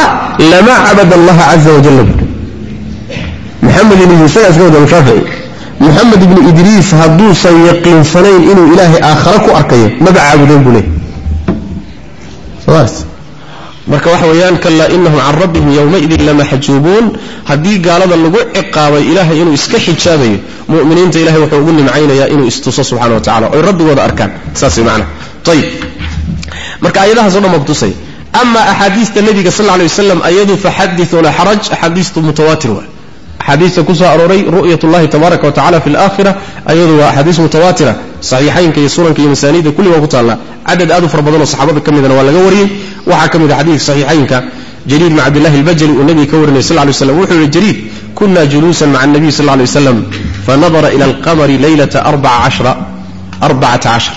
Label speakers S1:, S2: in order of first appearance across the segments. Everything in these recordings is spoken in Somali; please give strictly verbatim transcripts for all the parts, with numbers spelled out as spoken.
S1: lama cabada Allah azza wa jalla محمد بن إدريس أسمه الشافعي محمد بن إدريس هدوسا يقين سنين إنه إلهي آخرك أركيه ما بعابدين بني خلاص marka wax weeyaan kala innahum an rabbihim yawma'idin lama hajubun hadii gaalada lagu ciqaabay ilaahay inuu iska xijaabayo muuminiinta ilaahay wuxuu ugu nimcaynayaa inuu istuso subhanahu wa ta'ala oo rabbigooda arkaan saasi macna tayib marka ayadaha soo dhamaktusay amma ahadiista nabiga sallallahu alayhi wasallam ayadu fahaddithuna haraj ahadiistu mutawatir wa حديث كسا أروري رؤية الله تبارك وتعالى في الآخرة أيضا حديث متواترة صحيحين كي سورا كي مسانيد كل وقت الله عدد أدو فربضان الصحابة كم إذا ولا جوري وحكم إذا حديث صحيحين كجرير مع عبد الله البجلي والنبي كورنا صلى الله عليه وسلم وحول الجرير كنا جلوسا مع النبي صلى الله عليه وسلم فنظر إلى القمر ليلة أربع عشر أربعة عشر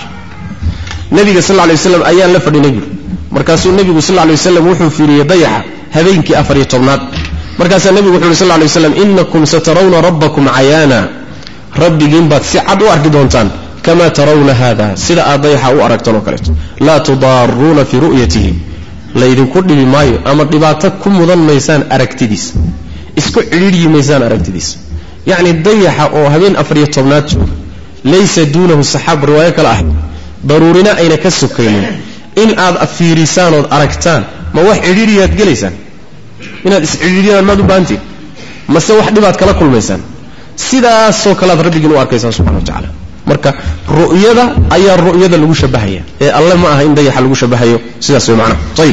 S1: النبي صلى الله عليه وسلم أيام لفر النبي مركز النبي صلى الله عليه وسلم وحول في يضيع هذين كي أفر يطرنات markaas nabigu wuxuu sallallahu alayhi wasallam innakum satarawna rabbakum ayana rabbigiin baad si cad u arki doontaan kama tarawna hada sida aadayha u aragtaan oo kale la tudarruna fi ru'yatihi laydin ku dhibi maayo ama dhibaato ku mudan meysaan aragtidiis isku ciriiri meysaan aragtidiis yaani dayaha oo habeen afar iyo tobnaad laysa duunahu sahab riwaaya kala ah daruurina ayna ka sokaynin in aad afiirisaan oo aragtaan ma wax ciriiriyaad galeysaan inaad isciidiyaan ma dubaanti mase wax dhibaat kala kulmaysan sidaas oo kala rabbigiin u arkaysan subhanahu wa ta'ala marka ru'yada ayaa ru'yada lagu shabahaya ee Allah ma aha in dayaxa lagu shabahayo sidaas way macna tayib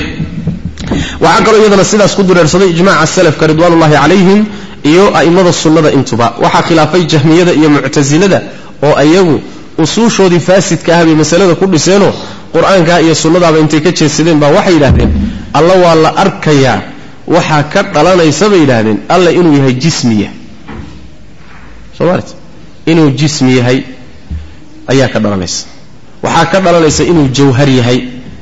S1: waxa kale iyadana sidaas ku dureersaday ijmaaca salafka ridwanullahi alayhim iyo aimada sunnada intuba waxa khilaafay jahmiyada iyo mu'tazilada oo ayagu usuushoodii faasidka ah ee masalada ku dhiseeno quraanka iyo sunnada intay ka jeesadeen ba waxay yiraahdeen Allah waa la arkayaa waxa ka dhalanaysa bay yiraahdeen alla inuu yahay jismiya soomaaliyeed inuu jismi yahay ayaa ka dhalanaysa waxa ka dhalanaysa inuu jawhar yahay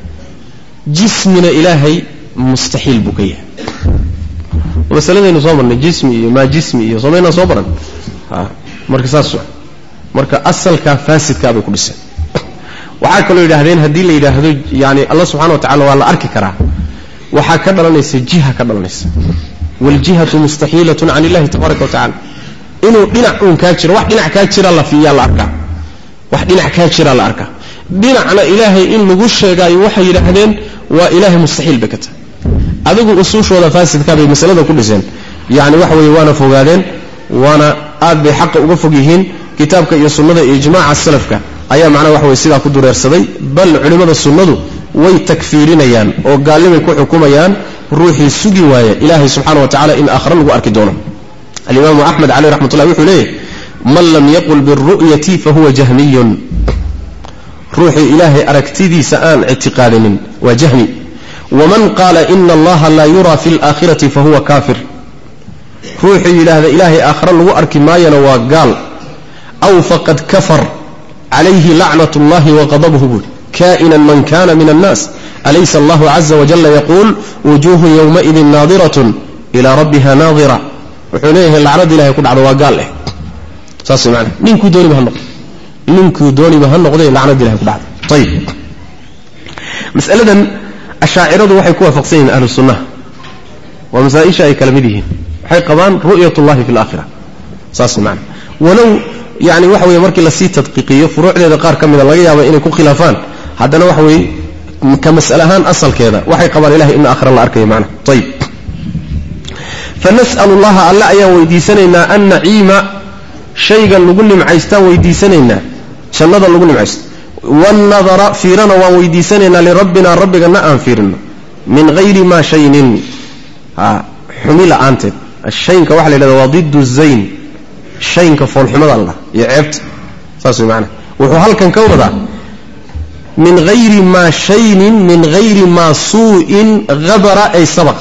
S1: jismina ilaahay mustaxiil buu ka yahay wasaladaynu soo marnay jismi iyo ma jismi iyo soomeyna soo baran ha marka saas marka asalka faasidka bay ku dhisay waxa kale yiraahdeen hadii la yiraahdo yaani Allah subhanahu wa ta'ala waa la arki karaa waxa ka dhalanaysa jiha ka dhalanaysa wal jihatu mustahilatun an Allah tabaaraka wa ta'ala inuu dhinac uun ka jiro wax dhinac ka jira la fiiya la arka wax dhinac ka jira la arka dhinacna ilaahay in lagu sheegayo waxa yiraahdeen waa ilaahay mustahiil bakata adigu usuushooda faasidka bay masalada ku dhiseen yaani wax way waana fogaadeen waana aad bay xaq uga fog yihiin kitaabka iyo sunnada iyo ijmaaca salafka ayaa macna wax way sida ku dureersaday bal culimada sunnadu way takfiirinayaan oo gaalnimay ku xukumayaan ruuxii sugi waaya ilaahay subhanahu wa ta'ala in aakhira lagu arki doono al-imam ahmad alayhi rahmatullahi wuxuu leeyahay man lam yaqul bir-ru'yati fa huwa jahmiyun ruuxii ilaahay aragtidiisa aan i'tiqaadinin waa jahmi waman qala inna allaha la yura fil aakhirati fa huwa kafir ruuxii ilaahay ilaahay aakhira lagu arki maayana waa gaal aw faqad kafar alayhi la'natullahi wa ghadabuhu كائنا من كان من الناس أليس الله عز وجل يقول وجوه يومئذ ناظرة إلى ربها ناظرة وحنيه العرض لا يكون عدوا قال له ساسي معنا ننكو دوني بهالنقض ننكو دوني بهالنقض العرض لا يكون عدوا طيب مسألة الشاعرة وحي كوا فقسين أهل السنة ومسائشة أي كلمدهن حي قبان رؤية الله في الآخرة ساسي معنا ولو يعني وحوي مركي لسي تدقيقية فروع لذا قار كم من الله يابا إن يكون خلافان حدنا وحوي كمسألة هان أصل كذا وحي قبل إله إن آخر الله أركي معنا طيب فنسأل الله ألا أيا ويديسننا أن نعيم شيئا نقول معيستا ويديسننا شنظر نقول معيست والنظر فيرنا ويديسننا لربنا ربنا نأم فيرنا من غير ما شيء حميل أنت الشيء كواحد لذا وضد الزين شيء كفول حمد الله يعبت فاسمع معنا وحال كان كوردا من غير ما شيء من غير ما سوء غبر أي سبق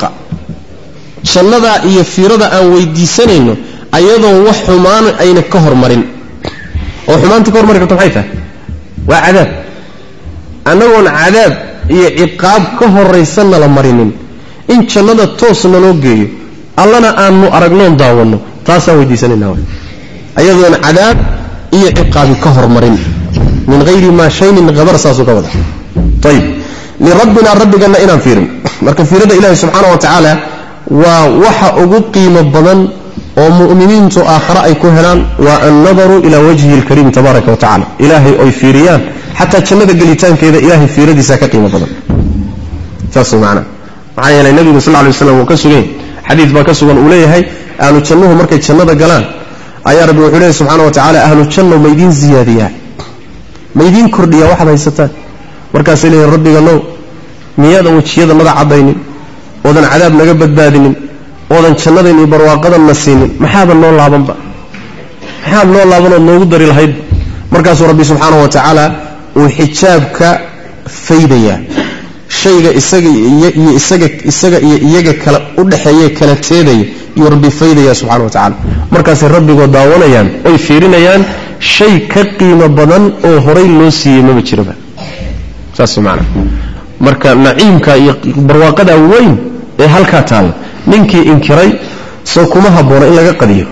S1: شندا يفيردا أن ويديسنينو أيضا وحمان أين كهر مرين وحمان تكهر مرين كتب حيثة وعذاب أنه عذاب يعقاب كهر ريسنا لمرينين إن شندا توصنا نوجي الله أنه أرجلون داونه تاسا ويديسنينو أيضا عذاب يعقاب كهر مرين من غير ما شيء غبر ساسو كودا طيب lirabbina rabbigana inaan fiirin marka fiirada ilaahay subxaanahu wa tacaala waa waxa ugu qiimo badan oo mu'miniintu aakhira ay ku helaan waa an-nadaru ila wajhi al-karim tabaaraka wa ta'ala ilaahay ay fiiriyaan hatta jannada galitaankeeda ilaahay fiiradiisa ka qiimo badan taas macna maxaa yeelay nabiga sallallahu alayhi wasallam uu ka sugay xadiis baa ka sugan uu leeyahay ahlu jannuhu markay jannada galaan ayaa rabbi wuxuu leeyahay subxaanahu wa ta'ala ahlu jannu maydin ziyaadiyaa maydin kordhiya waxa haysataan markaas ilaahay rabbiga noo miyada wajiyada nada cadaynin oodan cadaab naga badbaadinin oodan jannadeen iyo barwaaqadan na siinin maxaaba noo laabanba maxaa noo laaban oo noogu dari lahayd markaas rabbi subxaanahu wa ta'ala uu xijaabka faydaya shayga isaga iyo isaga isaga iyo iyaga kala u dhaxeeyay kala teeday iyo rabbi faydaya subxaanahu wa ta'ala markaas rabbigo daawanayaan oo fiirinayaan shay ka qiimo badan oo horay loo siiyay ma jiraba saas macna marka naciimka iyo barwaaqada weyn ee halka taal ninkii inkiray soo kuma haboona in laga qadiyo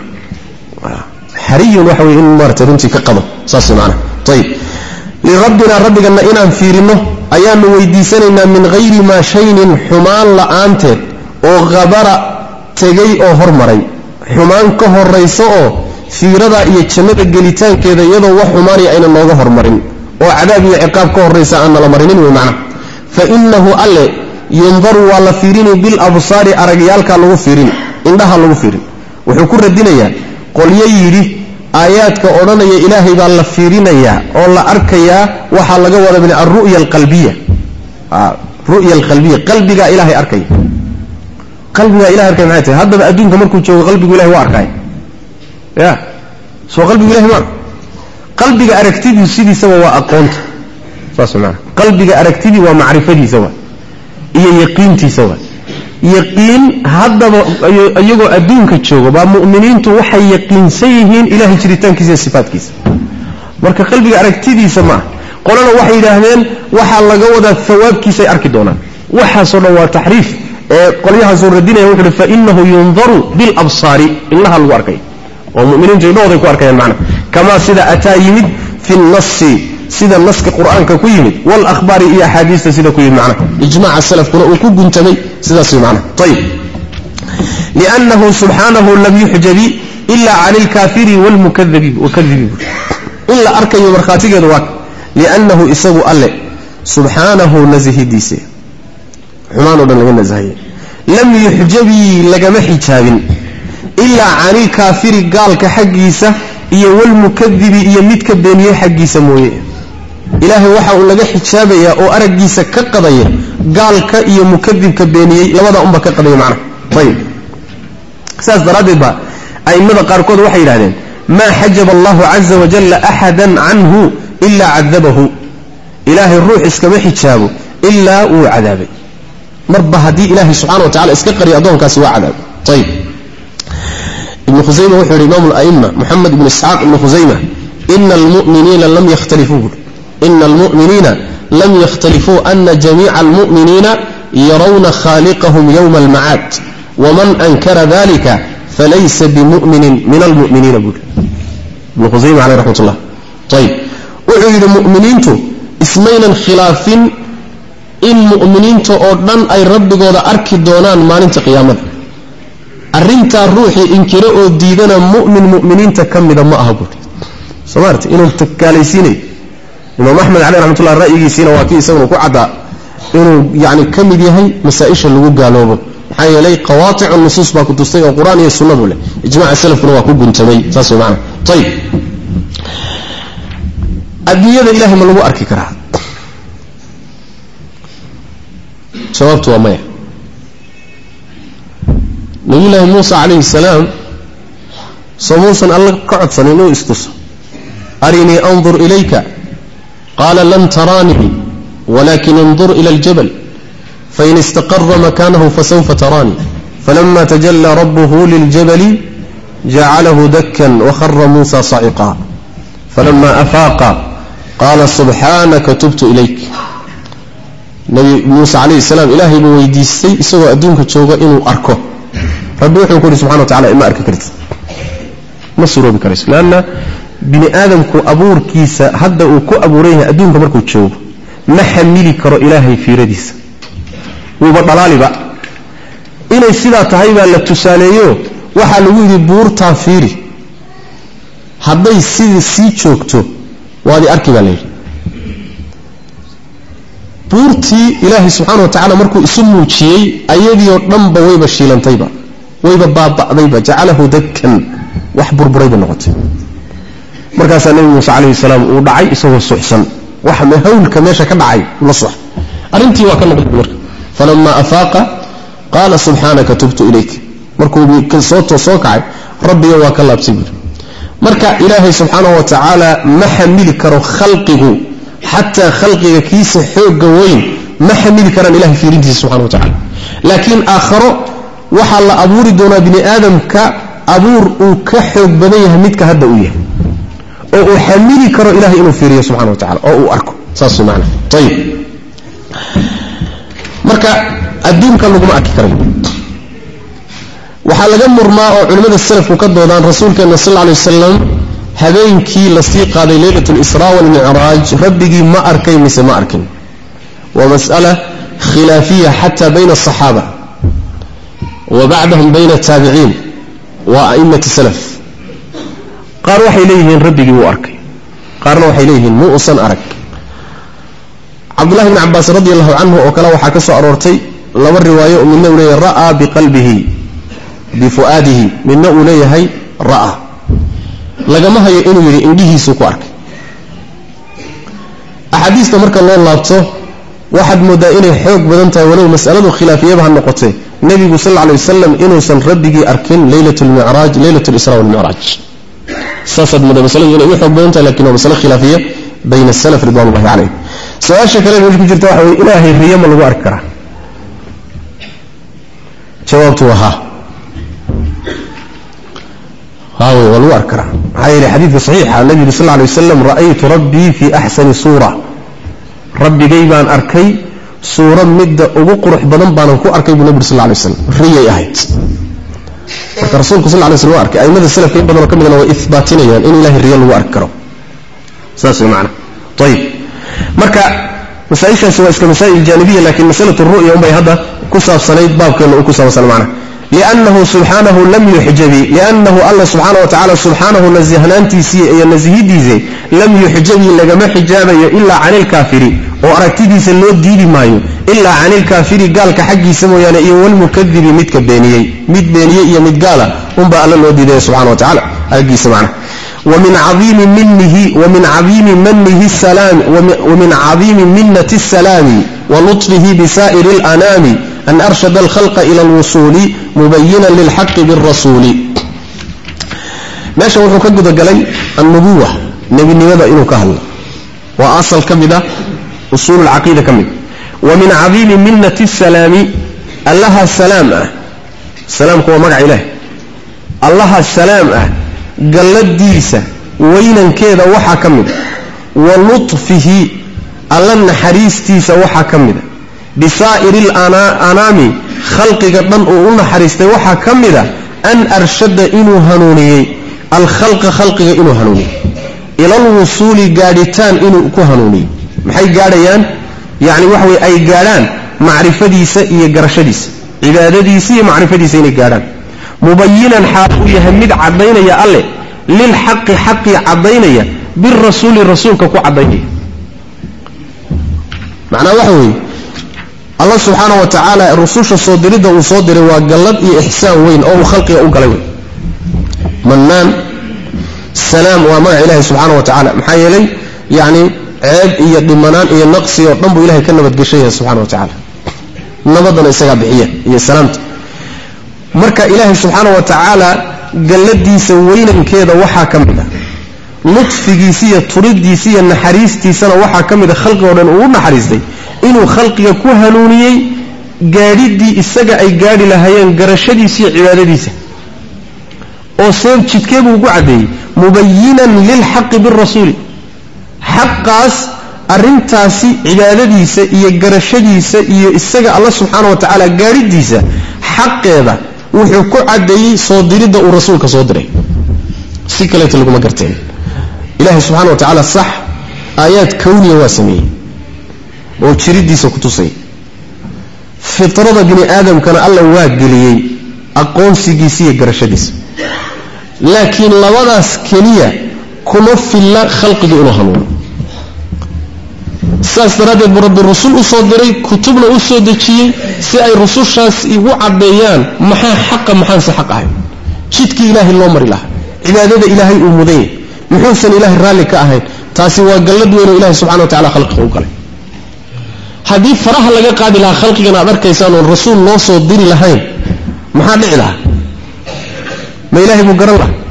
S1: xariyo waxa weey in marta runtii ka qado saas macna tayib li rabbina rabbigana inaan fiirino ayaanu weydiisanaynaa min ghayri ma shaynin xumaan la'aanteed oo qabara tagay oo hormaray xumaan ka horeyso oo fiirada iyo jannada gelitaankeeda iyadoo wax xumaan ayna nooga hormarin oo cadaab iyo ciqaab ka horeysa aan la marinin way macna fa innahu alla yunzaru wala fiirini bil absari aragyaalka lagu fiirin indhaha lagu fiirin wuxuu ku radinayaa qolyo yiri aayaadka oranaya ilaahay baa la fiirinaya oo la arkaya waxa laga wada min ar-ru'ya al-qalbiyya ah ru'ya al-qalbiyya qalbiga ilaahay arkay qalbiga ilaahay arkay maxay hadaba adduunka markuu joogo qalbiga ilaahay waa arkay ya soo qalbiga ilaahay ma qalbiga aragtidiisu sidiisa waa aqoonta saas ma qalbiga aragtidii waa macrifadiisa waa iyo yaqiintiisa waa yaqiin hadaba ayagoo adduunka joogo baa mu'miniintu waxay yaqiinsan yihiin ilaahay jiritaankiisa sifaadkiisa marka qalbiga aragtidiisa ma qolana waxay yiraahdeen waxa laga wada thawaabkiisa ay arki doonaan waxa soo dhawaa taxriif ee qolyaha soo radinaya wuxuu fa innahu yunzaru bil absari illaha lagu arkay oo mu'miniintu idooday ku arkayaan macna kama sida ataa yimid fi an-nassi sida naska quraanka ku yimid wal akhbari iyo ahadiista sida ku yimid macna ijmaa'a salafkuna uu ku guntamay sidaas macna tayib li'annahu subhanahu lam yuhjabi illa 'ala al-kafiri wal mukaththibi wa kadhibi illa arkayu markhatigeedu waa li'annahu isagu alle subhanahu nazihidise xumaanu dhan laga nazahay lam yuhjabi lagama xijaabin illa 'ala al-kafiri gaalka xaqiisa iyo wal mukaththibi iyo midka beeniyay xaqiisa mooyee ilaahay waxa uu laga xijaabaya oo aragiisa ka qadaya gaalka iyo mukadibka beeniyay labada umba ka qadaya macna tayib saas daradeed ba aymada qaar kood waxay yiraahdeen ma hajaba Allah azza wa jalla ahadan anhu illa adabahu ilaahay ruux iskama xijaabo illa uu cadaabay marba hadii ilaahay subhanahu wa ta'ala iska qariyo adoonkaasi waa cadaab tayib ibn khuzaymah wuxuu yiri imaam al-a'imma muhammad ibn ishaq ibn khuzaymah inna al-mu'minina lam yakhtalifu إن المؤمنين لم يختلفوا أن جميع المؤمنين يرون خالقهم يوم المعاد ومن أنكر ذلك فليس بمؤمن من المؤمنين بول ابن خزيمة عليه رحمة الله طيب وعيد المؤمنين اسمين خلاف إن مؤمنين تؤردن أي رب قد أركي دونان ما ننت قيامة الرنت الروحي إنكروا ديدنا مؤمن مؤمنين تكمل ما أهبط سمعت إنهم تكاليسيني إمام أحمد عليه رحمة الله رأيه سينا واكي يسوون وكعدا إنه يعني كم يديهي مسائش اللي قالوه حي لي قواطع النصوص باكو تستيق القرآن هي السنة ولا إجماع السلف كانوا واكو قنتمي تاسوا معنا طيب الدنيا ذا إلهي من الله أركي كراه شبابت ومايا نبي الله موسى عليه السلام صموصا الله قعد صنينه استص أريني أنظر إليك قال لن تراني ولكن انظر إلى الجبل فإن استقر مكانه فسوف تراني فلما تجلى ربه للجبل جعله دكا وخر موسى صعقا فلما أفاق قال سبحانك تبت إليك نبي موسى عليه السلام إلهي بويديستي سوى أدونك تشوغا إنه أركه ربي يقول سبحانه وتعالى إما أركك كريت ما سروا بكريس لأن بني آدم كو أبور كيسا هدا وكو أبوريه أدونك مركو تشوغ ma xamili karo ilaahay fiiradiisa wuuba dhalaaliba inay sidaa tahay baa la tusaaleeyo waxaa lagu yidhi buurtaa fiiri hadday sidii sii joogto waadi arki baa layidhi buurtii ilaahay subxaana wa tacaala markuu isu muujiyey ayadii oo dhanba wayba shiilantayba wayba baaba'dayba jacalahu dakkan wax burburayba noqotay markaasaa nebi muuse calayhi salaam uu dhacay isagoo suxsan waxa hawlka meesha ka dhacay la sux arrintii waa ka noqday marka falamma afaaqa qaala subxaanaka tubtu ilayk markuu soo soo kacay rabbiga waa ka laabtay buuri marka ilaahay subxaanahu wa tacaala ma xamili karo khalqigu xataa khalqiga kiisa xooga weyn ma xamili karaan ilahay fiirintiisa subxana wa tacaala laakiin aakharo waxaa la abuuri doonaa bini aadamka abuur uu ka xoog badan yahay midka hadda uu yahay oo uu xamili karo ilahay inuu fiiriyo subxana wa tacala oo uu arko saas macna ayib marka adduunka laguma arki karayo waxaa laga murmaa oo culimmada salafku ka doodaan rasuulkeena sal alla alay wasalam habeenkii la sii qaaday leylat lisraa walmicraaj rabbigii ma arkay mise ma arkin waa mas'ala khilaafiya xataa bayna asaxaaba wa bacdahum bayna ataabiciin wa a'immati salaf qaar waxay leeyihiin rabbigii wuu arkay qaarna waxay leeyihiin mu usan arag cabdullahi bni cabbaas radi allahu canhu oo kale waxaa ka soo aroortay laba riwaayo oo midna uu leeyahay ra'aa biqalbihi bifu'aadihi midna uu leeyahay ra'aa lagama hayo inuu yidhi indhihiisuu ku arkay axaadiista marka loo laabto waxaad mooddaa inay xoog badan tahay walow mas'aladu khilaafiyaba ha noqotee nebigu sal alla alay wasalam inuusan rabbigii arkin leylat lmicraaj leylat lisraa walmicraaj saasaad mooddaa masaladu inay u xoog badan tahay lakin waa masale khilaafiya bayna asalaf ridwan ullahi calayh su-aasha kale meesha ku jirta waxa weye ilaahay riyo ma lagu arki karaa jawaabtu waa haa ها والله أكره هاي الحديث صحيح النبي صلى الله عليه وسلم رأيت ربي في أحسن صورة ربي جيبان أركي صورة مدة أبقرح بدن بانكو أركي بالنبي صلى الله عليه وسلم ريا يهيت رسولك صلى الله عليه وسلم أركي أي مدى السلف كيف بدن كمدنا وإثباتنا يعني إن الله الريال هو أركره ساسي معنا طيب مركا مسائشة سواء كمسائل الجانبية لكن مسألة الرؤية أمي هذا كسا صنيد باب كان كسا وصل معنا لأنه سبحانه لم يحجب لأنه الله سبحانه وتعالى سبحانه نزهنانتي سي نزهيدي زي لم يحجب لجمع حجابه إلا عن الكافر وأرتدي سلوت ديدي مايو إلا عن الكافر قال كحقي سمو يعني إيه والمكذب متك بينيه مت بينيه يا مت قال هم بقى الله دي سبحانه وتعالى أجي سمعنا ومن عظيم منه ومن عظيم منه السلام ومن عظيم منة السلام ولطفه بسائر الأنام أن أرشد الخلق إلى الوصول مبينا للحق بالرسول ماشي وحو كجد قلي النبوة نبي النبوة إنه كهل وأصل كمدة أصول العقيدة كمدة ومن عظيم منة السلام الله السلام السلام هو مرع إله الله السلام قلت ديسة وينا كذا وحا كمدة ولطفه الله النحريس تيسة وحا كمدة بسائر الأنام خلق قدن أولنا حريستي وحا كمدا أن أرشد إنو هنوني الخلق خلق إنو هنوني إلى الوصول قادتان إنو أكو هنوني محي قاديان يعني وحوي أي قادان معرفة ديسة إيا قرشة ديسة عبادة ديسة معرفة ديسة إيا قادان مبينا حاقو يهمد عضينا يا الله للحق حق عضينا يا بالرسول الرسول ككو عضينا معنى وحوي الله سبحانه وتعالى الرسول الصادر ده وصادر وقلب إحسان وين أو خلقه أو قلبه منان السلام وما إله سبحانه وتعالى محي لي يعني عيب إيا دمنان إيا النقص إيا الضنب إله كنا بتقشيه سبحانه وتعالى نبضنا إساقع بحية إيا سلامت مركا إله سبحانه وتعالى قلب دي سوينا كذا وحا كمدا لطف جيسية طريد جيسية النحريس تيسانا وحا كمدا خلقه ونقول نحريس دي inuu khalqiga ku hanuuniyay gaadidii isaga ay gaadhi lahayeen garashadiisa iyo cibaadadiisa oo soo jidkeebu ugu cadeeyay mubayyinan lil haqqi bir rasuul haqqaas arintaasi cibaadadiisa iyo garashadiisa iyo isaga Allah subhanahu wa ta'ala gaadhidiisa xaqeeda wuxuu ku cadeeyay soo dirida uu rasuulka soo diray si kale lagu ma garteen ilaahay subhanahu wa ta'ala sax ayat kawniya waa sameeyay oo jiridiisa ku tusay fitrada bini aadamkana alla waa geliyay aqoonsigiisa iyo garashadiisa laakiin labadaas kaliya kuma filla khalqiga inuu hanuuno saas daradeed rabbi rasuul u soo diray kutubna u soo dejiyay si ay rusushaas igu cadeeyaan maxaa xaq maxaan si xaq ahay jidkii ilaahay loo mari lahaa cibaadada ilaahay uu muday muxuusan ilaahay raali ka ahayn taasi waa gallad weyn oo ilaahay subxaanahu wa ta'ala khalqiga u galay haddii faraha laga qaadi lahaa khalqigana aad arkaysaan oo rasuul loo soo diri lahayn maxaa dhici lahaa ma ilaahay buu garan lahaa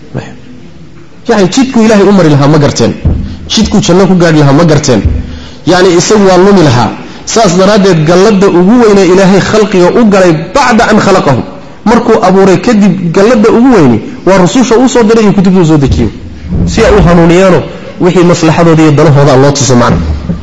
S1: yani jidku ilaahay u mari lahaa ma garteen jidku janno ku gaadhi lahaa ma garteen yani isagu waa lumi lahaa saas daraaddeed gallada ugu weyne ilaahay khalqiga u galay bacda an khalaqahum markuu abuuray kadib gallada ugu weyne waa rususha uu soo diray iyo kutubta soo dejiyo si ay u hanuuniyaano wixii maslaxadooda iyo danahooda loo tuso macna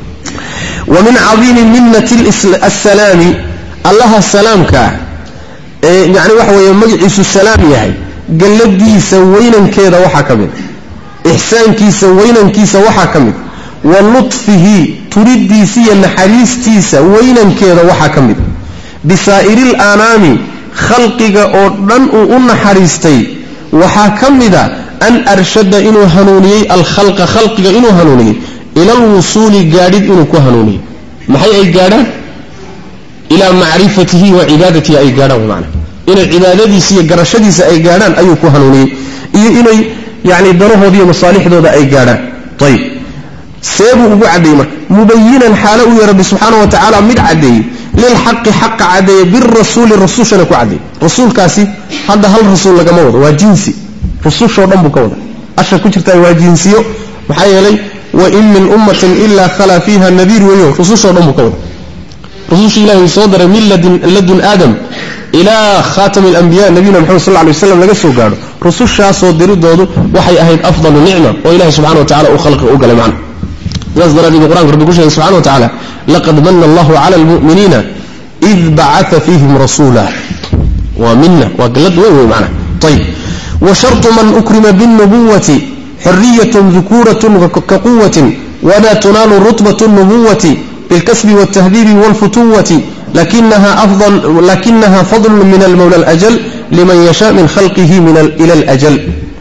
S1: ومن عظيم منة السلام الله سلامك يعني وحوى مجلس السلام يهي قلبي سوينا كذا وحكمه إحسان كي سوينا كي سوحكمه ولطفه تردي سي النحريستي سوينا كذا وحكمه بسائر الآنام خلقك أردن ونحريستي وحكمه أن أرشد إنه هنوني الخلق خلقك إنه هنوني إلى الوصول قادد إنه كهنوني ما هي أي قادة إلى معرفته وعبادته أي قادة ومعنى إن العبادة سي قرشدي سي أي قادة أي كهنوني إنه يعني دروه دي مصالح دو أي قادة طيب سيبه أبو عديمك مبينا حاله يا رب سبحانه وتعالى مد عدي للحق حق عدي بالرسول الرسول شنكو عدي رسول كاسي هذا هل رسول لك موضع وجنسي رسول شو رمبو كوضع أشهر كتبتاي وجنسيو محايا لي وإن من أمة إلا خلا فيها النذير ويوم رسول شو رمبو كوضع رسول الله صدر من لدن, لدن آدم إلى خاتم الأنبياء نبينا محمد صلى الله عليه وسلم لقصه قالوا رسول شاه صدر دودو وحي أهيد أفضل النعمة وإله سبحانه وتعالى أخلق أقل معنا يصدر هذه القرآن رب قوشه سبحانه وتعالى لقد من الله على المؤمنين إذ بعث فيهم رسولا ومنا وقلد وين معنا طيب وشرط من أكرم بالنبوة حرية ذكورة كقوة ولا تنال رتبة النبوة بالكسب والتهذيب والفتوة لكنها أفضل لكنها فضل من المولى الأجل لمن يشاء من خلقه من إلى الأجل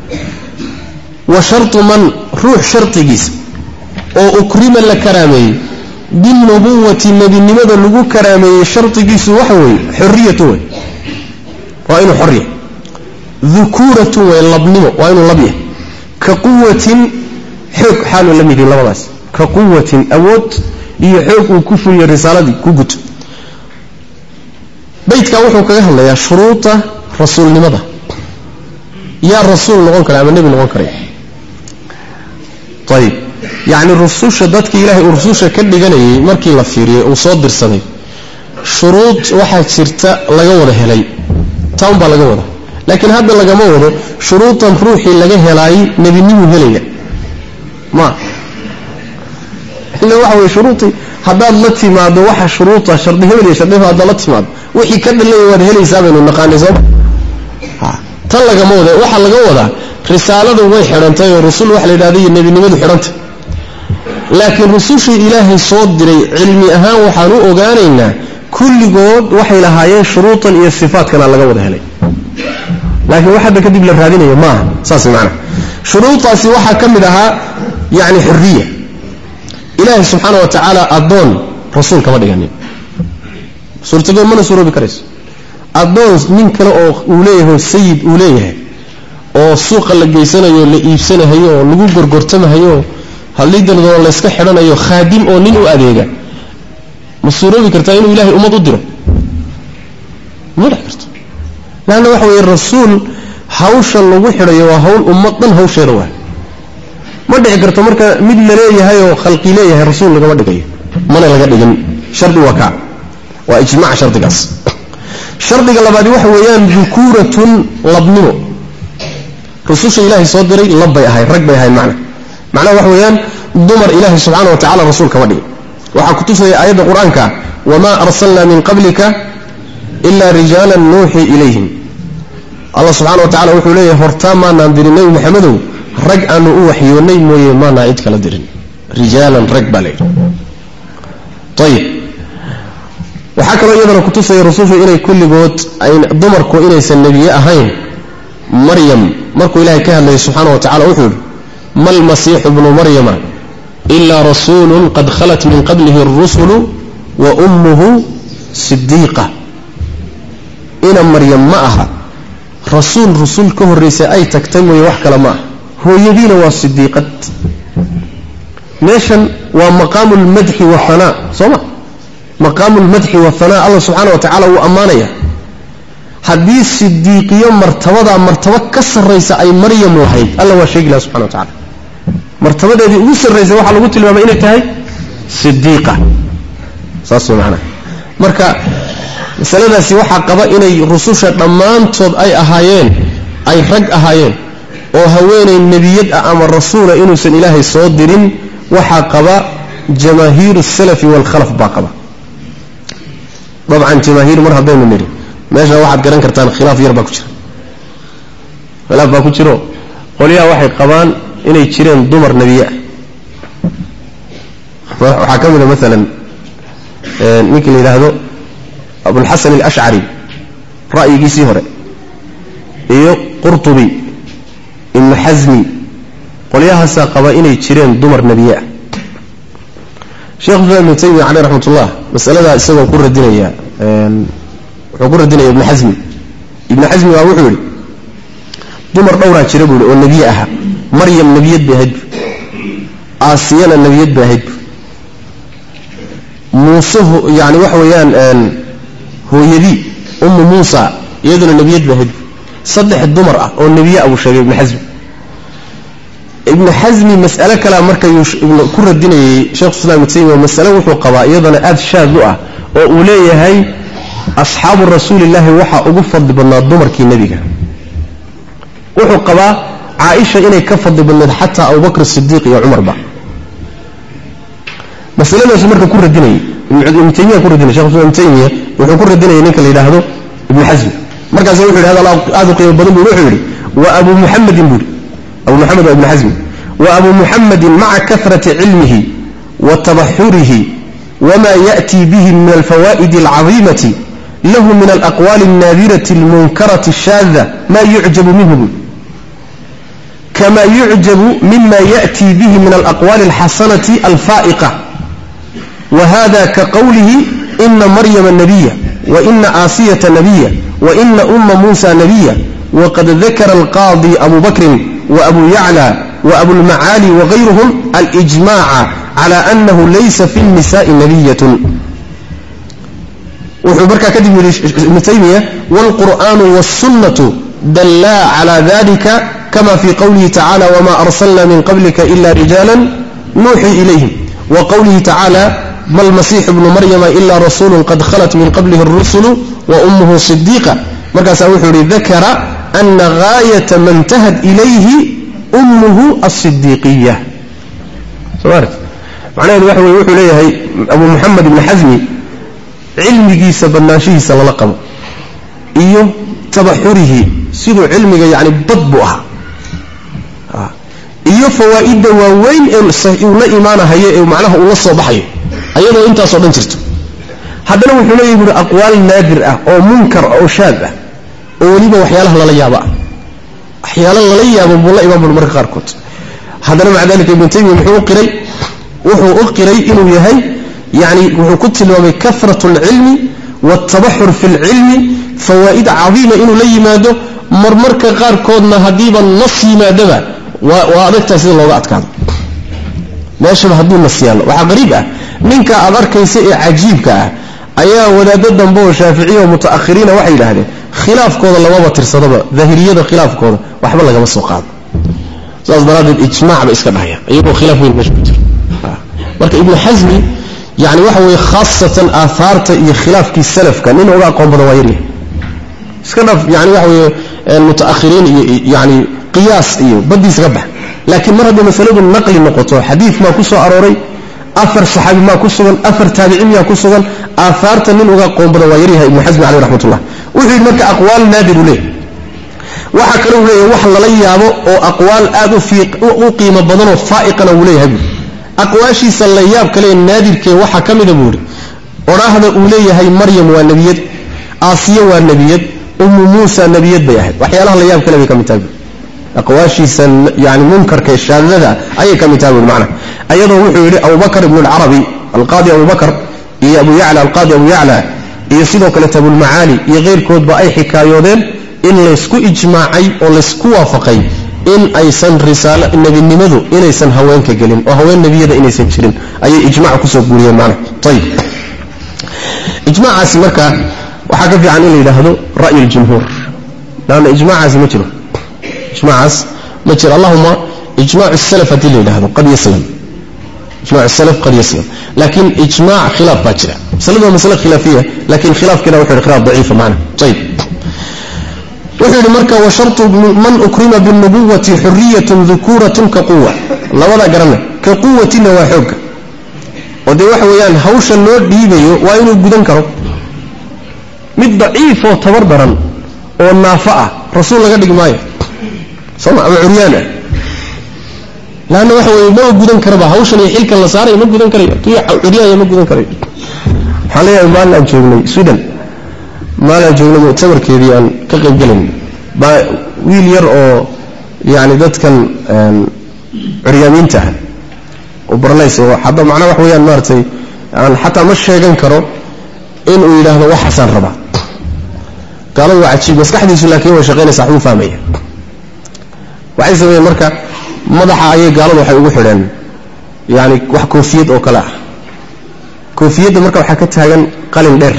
S1: وشرط من روح شرط جسم أو أكرم لكرامي بالنبوة النبي لماذا لقو كرامي شرط جسم وحوي حرية وإنه حرية ذكورة وإلبنه وإنه لبيه كقوة حق حال لم يكن لبلاس كقوة أود يحق وكفر الرسالة دي كوجت بيت كوحو كجهل يا شروط رسول لماذا يا الرسول نقول كلام النبي نقول كريم طيب يعني الرسول شدتك إلهي الرسول شكل جنيه مركي لفيري وصادر سنة شروط واحد شرطة لجوده هلي تام بلجوده لكن هذا لجموده شروطا روحي لجه هلاي نبي نيو هليه ما إلا واحد شروطي هذا لطي ما ده واحد شروطه شرط هلي شرط هذا لطي ما وحي كذا اللي هو هلي سامن النقاني سام طلع جموده واحد لجوده رسالة وحرنته والرسول واحد لهذه النبي نمد حرنته لكن رسول إلهي صدر علمي أها وحنو أجانينا كل جود وحي لها شروطا إلى الصفات كان على جوده هلي لكن واحد بكذب للهذين يا ما صاصي معنا شروطها سواها كم لها يعني حرية إلهي سبحانه وتعالى أضون رسول كما دعني سورة تقول من سورة بكريس أضون من كلا أوليه السيد أوليه oo suuqa la geysanayo la iibsanayo oo lagu gorgortamayo haliidan oo la iska xiranayo khaadim oo nin u adeega masuurobi karta inuu ilaahay umad u diro ma dhacirto laana waxa weey rasuul hawsha lagu xirayo waa hawl ummadan hawsheeda waa ma dhici karto marka mid la leeyahay oo khalqi leeyahay rasuul laga dhigayo mana laga dhigin shardi waa ka waa ijmaac shardigaas shardiga labaad waxa weeyaan dhukuratun labnimo رسول الله صدري لبي هاي رجبي هاي معنى معناه وحويان ضمر إله سبحانه وتعالى رسول كودي وحكتوس آيات القرآن كا وما أرسلنا من قبلك إلا رجالا نوحي إليهم الله سبحانه وتعالى وحوليه هرتاما ناندر النبي محمد رجعا نوحي ونيم ويما نعيد كالدرين رجالا رجبا لي طيب waxaa kaloo iyadana ku tusay rasuushu inay kulligood ay dumarku inaysan nabiye ahayn maryam markuu ilaahay ka hadlay subhanahu wa ta'ala wuxuu mal masiih ibn maryama illa rasulun qad khalat min qablihi ar-rusul wa ummuhu siddiqa ina maryam ma aha rasuul rasuul ka horeysay ay tagtay mooy wax kala ma hooyadiina waa siddiqad meeshan waa maqaamul madhi wa thana soma مقام المدح والثناء الله سبحانه وتعالى وأمانية هذه الصديقية مرتبة مرتبة كسر رئيسة أي مريم وحيد الله وشيء الله سبحانه وتعالى مرتبة هذه وسر رئيسة وحال قلت لما إنك هاي صديقة صاصوا معنا مركا سلنا سواحة قضاء إني رسوشة لمان تصد أي أهايين أي حق أهايين وهوين النبيات أمر الرسول إنه سن إلهي صادرين وحاقبا جماهير السلف والخلف باقبا طبعا جماهير مرها بين النري ماشي واحد قران كرتان خلاف يربا كجير خلاف با كجيرو قوليا waxay qabaan inay jireen dumar nabiya waxa kamida mesela ee ninka la yiraahdo Abu al-Hasan al-Ash'ari ra'yigiisi hore iyo Qurtubi Ibn Hazmi qoliyahaas qaba inay jireen dumar nabiya شيخ ابن تيمية عليه رحمة الله مسألة اسمه كرة دينية وكرة دينية ابن حزم ابن حزم وحوري دمر دورة شربوا والنبيئها مريم نبيت بهد آسيانا نبيت بهد موسى يعني وحويان هو يدي أم موسى يدنا نبيت بهد صدح الدمر والنبيئة أبو شبيب ابن حزم ابن حزم مسألة كلام مركز ابن كرة الدينية شيخ الإسلام ابن تيمية ومسألة وحو قضاء أيضا آذ شاذ لؤة وأوليه هاي أصحاب الرسول الله وحا أقفض بالله الدمر كي النبي وحو قضاء عائشة إني كفض بالله حتى أبو بكر الصديق يا عمر با مسألة نفس مركز كرة الدينية ابن تيمية كرة الدينية شيخ الإسلام ابن تيمية وحو كرة الدينية نيك اللي يلاحظه ابن حزم مركز وحو هذا هذا قيم البضم بوحوري وأبو محمد بوري أبو محمد وابن حزم وأبو محمد مع كثرة علمه وتبحره وما يأتي به من الفوائد العظيمة له من الأقوال النادرة المنكرة الشاذة ما يعجب منه كما يعجب مما يأتي به من الأقوال الحسنة الفائقة وهذا كقوله إن مريم النبية وإن آسية نبية وإن أم موسى نبية وقد ذكر القاضي أبو بكر وأبو يعلى وأبو المعالي وغيرهم الإجماع على أنه ليس في النساء نبية وحبركة كذب ابن تيمية والقرآن والسنة دلا على ذلك كما في قوله تعالى وما أرسلنا من قبلك إلا رجالا نوحي إليهم وقوله تعالى ما المسيح ابن مريم إلا رسول قد خلت من قبله الرسل وأمه صديقة مركز أوحري ذكر أن غاية من انتهت إليه أمه الصديقية سوارت معناه الوحي ويوحي ليه أبو محمد بن حزمي علمي سبناشيه صلى الله عليه وسلم إيوه تبحره سيدو علمي يعني بضبؤها إيوه فوائد ووين ولا إيمانها هي ومعناها الله صباحي أيضا أنت صدن ترتو هذا لو يقول يقول أقوال نادرة أو منكر أو شاذة وليبا وحيالها لا يابا أحيالا لا يابا والله إمام المرقار كنت هذا مع ذلك ابن تيمية وحو قري وحو قري إنه يهي يعني وحو كنت لما كثرة العلم والتبحر في العلم فوائد عظيمة إنه لي ماده مرمرك قار كودنا هديبا نصي مادبا وأردت تأسيد الله ضعت كذا ما يشبه هدون نصيان وحا غريبة منك أدرك يسئ عجيبك أيها وداددا بو شافعية ومتأخرين وحي لهذه خلاف كوضا لبابا ترصدبا ظاهرية خلاف كوضا وحب الله قمص وقاد سأص براد الإجماع بإسكان هيا أيضا خلاف وين مشبت مركا ابن حزمي يعني وحوي خاصة آثارت خلاف كي السلف كان إنه وقع قوم بضوائره إسكان يعني وحوي المتأخرين يعني قياس إيه بدي سقبح لكن مرة بمثلة النقل النقطة حديث ما كسو أروري أثر صحابي ما كسوغن أثر تابعين ما كسوغن آثارت من وقع قوم بضوائرها ابن حزم عليه رحمة الله وحيد مركا أقوال نادر له وحكروا له وحل ليابه أو أقوال آدو في قيمة بدن فائقا وليه aqwaashiisa la yaab kale naadirkee waxa kamida buuri oraahda uu leeyahay maryam waa nabiyad aasiya waa nabiyad ummu muusa nabiyad bay ahayd waxyaalaha la yaab kale bay kamid tahay aqwaashiisa yani munkarka shaadada ayay kamid tahay macna ayadoo wuxuu yiri Abu Bakr ibn al-Arabi al-Qadi Abu Bakr iyo Abu Ya'la al-Qadi Abu Ya'la iyo sidoo kale Abu al-Maali iyo qeyrkood ba ay xikaayoodeen in la isku ijmaacay oo la isku waafaqay in aysan risaala nabinimadu inaysan haweenka gelin oo haween nabiyada inaysan jirin ayay ijmaac ku soo guuriyeen macna tayib ijmaacaasi marka waxa ka fiican in la yiraahdo ra'yi al-jumhur laana ijmaacaasi ma jiro ijmaacaas ma jiro allahumma ijmaac as-salaf hadii la yiraahdo qad yaslam ijmaac as-salaf qad yaslam laakin ijmaac khilaaf baa jira saladu mas'ala khilaafiya laakin khilaaf kale wuxuu khilaaf daciif macna tayib wuxuu marka wa shartu man ukrima bin nubuwati hurriyatun dhukuratun ka quwwa labada garanay ka quwwatina waa xoog oo de waxa weeyaan hawsha loo dhiibayo waa inuu gudan karo mid daciif oo tabar daran oo naafa ah rasuul laga dhigi maayo sama ama uriyana laana waxa weeye ma gudan karaba hawshan iyo xilkan la saaray ma gudan karayo tii uriyana ma gudan karayo xalay ma la joognay Sudan ma la joognay mu'tamarkeedii aan ka qayb galin ba wiil yar oo yaani dadkan uriyamiinta oo barlayso hadda macna wax weeyaan maartay aan xataa ma sheegan karo in uu yiraahdo wax xasan raba قالوا وعجيب maskaxdiisu laakiin way shaqeynaysaa xuu fahmaya waxay sameeyeen marka madaxa ay gaaladu waxay ugu xireen yaani wax koofiyad oo kala ah koofiyada marka waxa ka taagan qalin dheer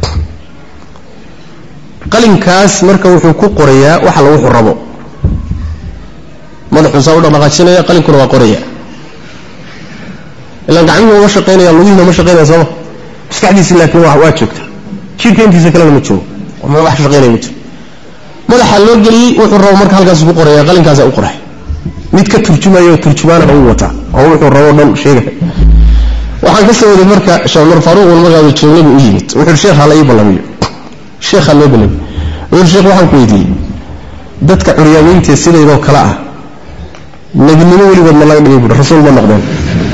S1: qalinkaas marka wuxuu ku qorayaa waxa lagu rabo madaxu soo dhaqaajinaya qalinkuna waa qoraya ilaa gacmuhu waa shaqeynaya lugihiina ma shaqeynaya soo maskaxdiisu laakiin waa waa joogta jirkeentiisa kale ma joogo وما wax shaqeynay mid madaxa loo galiyay wuxuu rabo marka halkaas ku qoraya qalinkaas uu qoray mid ka turjumayo turjumaana uu wata oo wuxuu rabo dhan sheegay waxaan ka soo waday marka Sheekh Faruq oo magaca joogay uu yimid wuxuu sheekh hal ay balamiyo sheekh hal balamiyo wuxuu sheekh waxaan ku weydiiyay dadka curyaweynta sideedoo kala ah nabinimo waliba ma laga dhigay rasuul ma noqdeen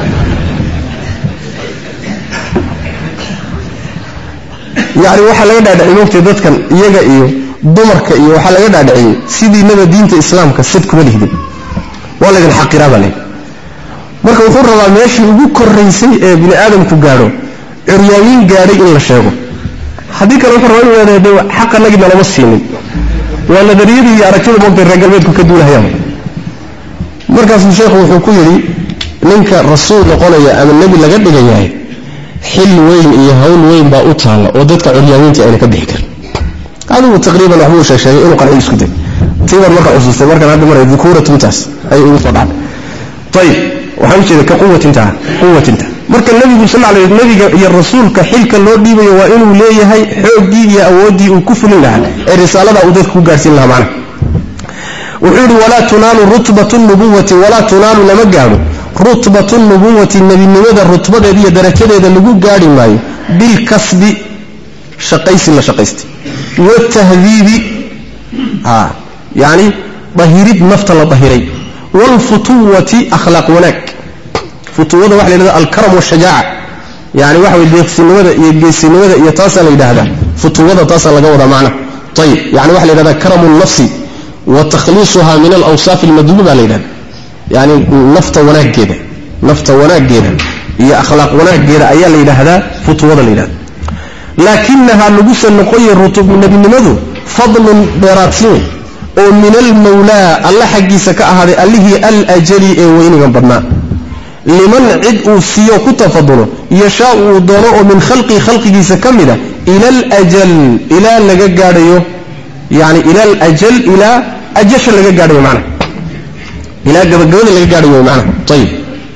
S1: يعني waxa laga dhaadhicay dadkan iyaga iyo dumarka iyo waxa laga dhaadhicay sidii naba diinta islaamka sid kuma lihidin wala in xaqiraba leh marka wuxuu rabaa meeshii ugu koreysay ee bini aadamku gaaro curyaawin gaaray in la sheego hadii kale wuxuu rabaa inuu yiraahdo xaqa nagi lama siinin wala dariyadii iyo aragtida moogtay regalbeedku ka duulahayaan markaas sheekhu wuxuu ku yiri ninka rasuul noqonaya ama nabi laga dhigayahay xil weyn iyo hawl weyn baa u taala oo dadka curyaawinta ay ka bixi kar qaadu taqriiban waxuu sheegay inuu qanci isku day tiibar marka usuustay marka hadda maray dhukuratun taas ay ugu soo dhacday tayib waxaan jeedaa ka quwwatinta quwwatinta marka nabigu sallallahu alayhi wasallam nabiga iyo rasuulka xilka loo dhiibayo waa inuu leeyahay xoogii iyo awoodii uu ku fulin lahaa ee risaalada uu dadku gaarsiin lahaa macna wuxuu wala tunalu rutbatun nubuwati wala tunalu lama gaaro رتبة النبوة النبي نمد الرتبة دي درجة دي لغو غاري ماي بالكسب شقيس لا شقيست والتهذيب ها يعني ظهيرت نفط الظهيري والفتوة أخلاق ونك فتوة واحد لذا الكرم والشجاعة يعني واحد يديسنوده يديسنوده يتصل الى هذا فتوة تصل لغوده معنا طيب يعني واحد لذا كرم النفس وتخليصها من الأوصاف المذمومة لذا يعني نفط وناك كده نفط وناك كده هي أخلاق وناك كده أيها اللي هذا فتوى اللي لكنها لبس النقي الرطب من النبي نمذو فضل براتين ومن المولى الله حقي سكاء هذا اللي هي الأجلي وين جنبنا لمن عد أوسيه كتفضله يشاء ضراء من خلق خلقه سكمله إلى الأجل إلى لجاجاريو يعني إلى الأجل إلى أجش لجاجاريو معنا إلى جبجون اللي قاعدين معنا طيب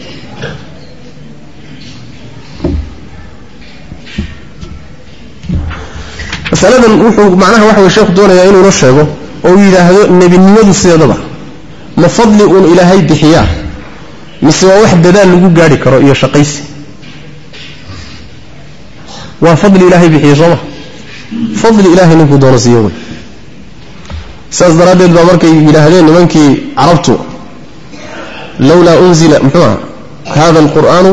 S1: مسألة وحو معناها وحو الشيخ دونا يا إنه نشهده أو إذا هذا النبي النمذ السيادة ما فضل أن إلى هاي الدحياء مسوى واحد بدال لقو قاعد كرؤية شقيس وفضل إلهي بحيصة فضل إلهي نكو دونا سيادة ساز درادة بامرك إلى هذين منك عرفته لولا أنزل محوها هذا القرآن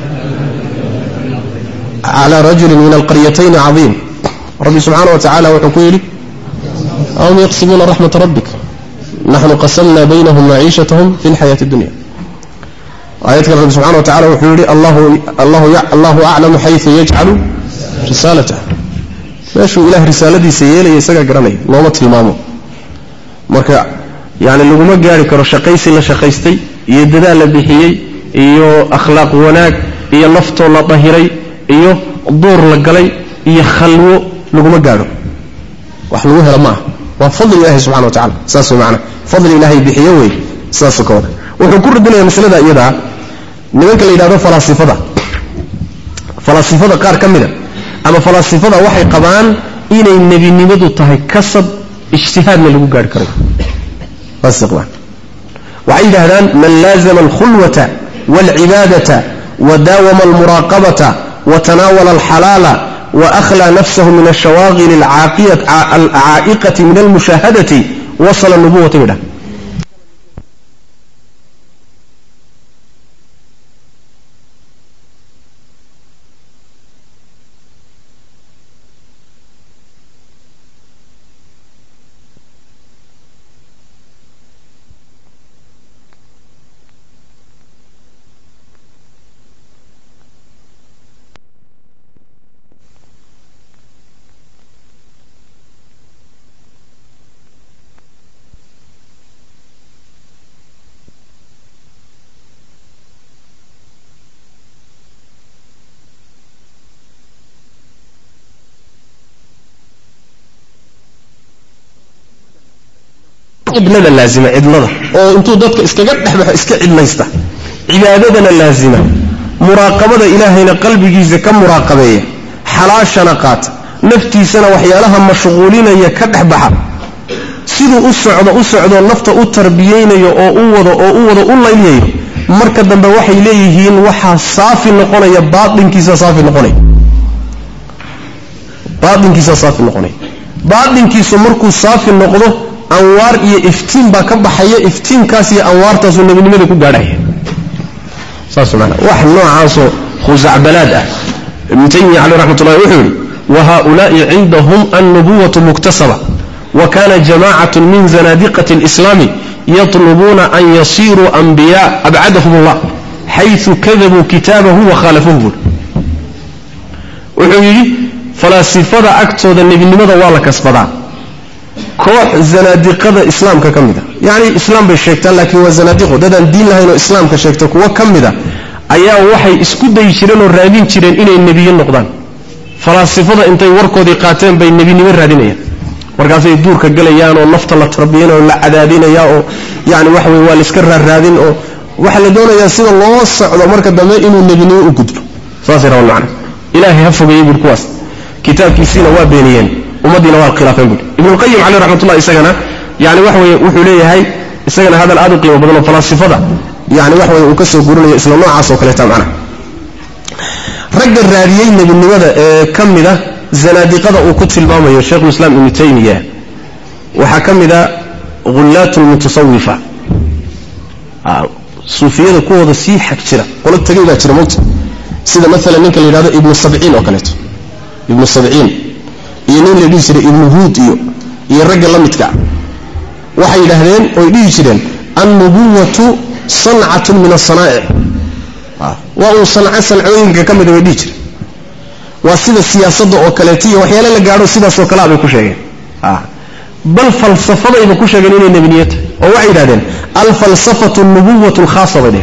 S1: على رجل من القريتين عظيم ربي سبحانه وتعالى وحكويلي أهم يقسمون رحمة ربك نحن قسمنا بينهم معيشتهم في الحياة الدنيا آيات ربي سبحانه وتعالى وحكويلي الله, الله, الله أعلم حيث يجعل رسالته ماشو إله رسالتي سيئلة يساقا قراني لومت المامو مركا يعني اللي قمت قاري كرو شقيسي لشقيستي يددا لبحيي إيو أخلاق وناك إيو نفتو لطهيري إيو دور لقلي إيو خلو لقمت قارو وحلوها لما وفضل الله سبحانه وتعالى ساسو معنا فضل الله بحيوي ساسو كون وحكور الدنيا مسألة دا إيضا نمانك اللي يدادو فلاسفة فلاسفة قار كمدا أما فلاسفة وحي قبان إني النبي نمدو تهي كسب اجتهاد من لقو قار كريم فاسقوان وعيد هذا من لازم الخلوة والعبادة وداوم المراقبة وتناول الحلال وأخلى نفسه من الشواغل العائقة من المشاهدة وصل النبوة منه ابننا اللازمة عدلنا أو أنتو ضدك إسكاقات نحبح إسكا عدليستا عبادتنا اللازمة مراقبة إلهينا قلبي جيزة كم مراقبية حلاش نقات نفتي سنة وحيالها مشغولين يكدح بحر سيدو أسعد أسعد النفط أتربيين يو أوض أوض الله إليه مركزا بوحي إليهين وحا صافي نقوني باطن كيسا صافي نقوني باطن كيسا صافي نقوني باطن كيسا مركو صافي نقضه أنوار إيه إفتين باكب حيا إفتين كاسي أنوار تاسو النبي نمدي كو غاريه ساسو معنا واحد نوع عاصو خزع بلاد ابن تيمية عليه رحمة الله وحوري وهؤلاء عندهم النبوة مكتسبة وكان جماعة من زنادقة الإسلام يطلبون أن يصيروا أنبياء أبعدهم الله حيث كذبوا كتابه وخالفوه وحوري فلاسفة أكتو ذا النبي نمدي والله كسبدا كوح زنادقة إسلام ككمدة يعني إسلام بالشيكتان لكن هو زنادقه ده دين لها إنه إسلام كشيكتك هو كمدة أيها وحي اسكد يشيرين والرادين يشيرين إنه النبي النقدان فلاسفة انت يوركوا دي قاتين بين النبي نمير رادين إياه ورقاسي يدور كقليان والنفط الله تربيين ولا عدادين إياه يعني وحوي والاسكرها الرادين وحلدون ياسين الله الصعود ومركب دماء إنه النبي نمير أقدر فاصر أول معنا إلهي هفو بيجيب الكواس كتاب كيسين وابينيين ومدينة والخلافين بول ابن القيم عليه رحمة الله إساقنا يعني وحوي وحوليه هاي إساقنا هذا الآدم قيمة بدل الفلاسفة يعني وحوي وكسر قولون إسلام الله عاصو كليتا معنا رجل الراديين بالنماذا اه كم ذا زنادقة وكتف الماما يا شيخ الإسلام ابن تيمية وحكم ذا غلات المتصوفة اه صوفية كوة سيحة كتيرة قلت تقيلة كتيرة موت سيدا مثلا منك اللي هذا ابن السبعين وكالته ابن السبعين ينين اللي يشري ابن هود يو يرجع لم يتكع وحي لهذين ويشرين النبوة صنعة من الصنائع آه. وهو صنعة صنعين كم ده يديشر وسيدة السياسة وكالتية وحيالا اللي قالوا سيدة سوكلا بكل شيء آه. بل فلسفة بكل شيء جنين النبنيات ووحي لهذين الفلسفة النبوة الخاصة بده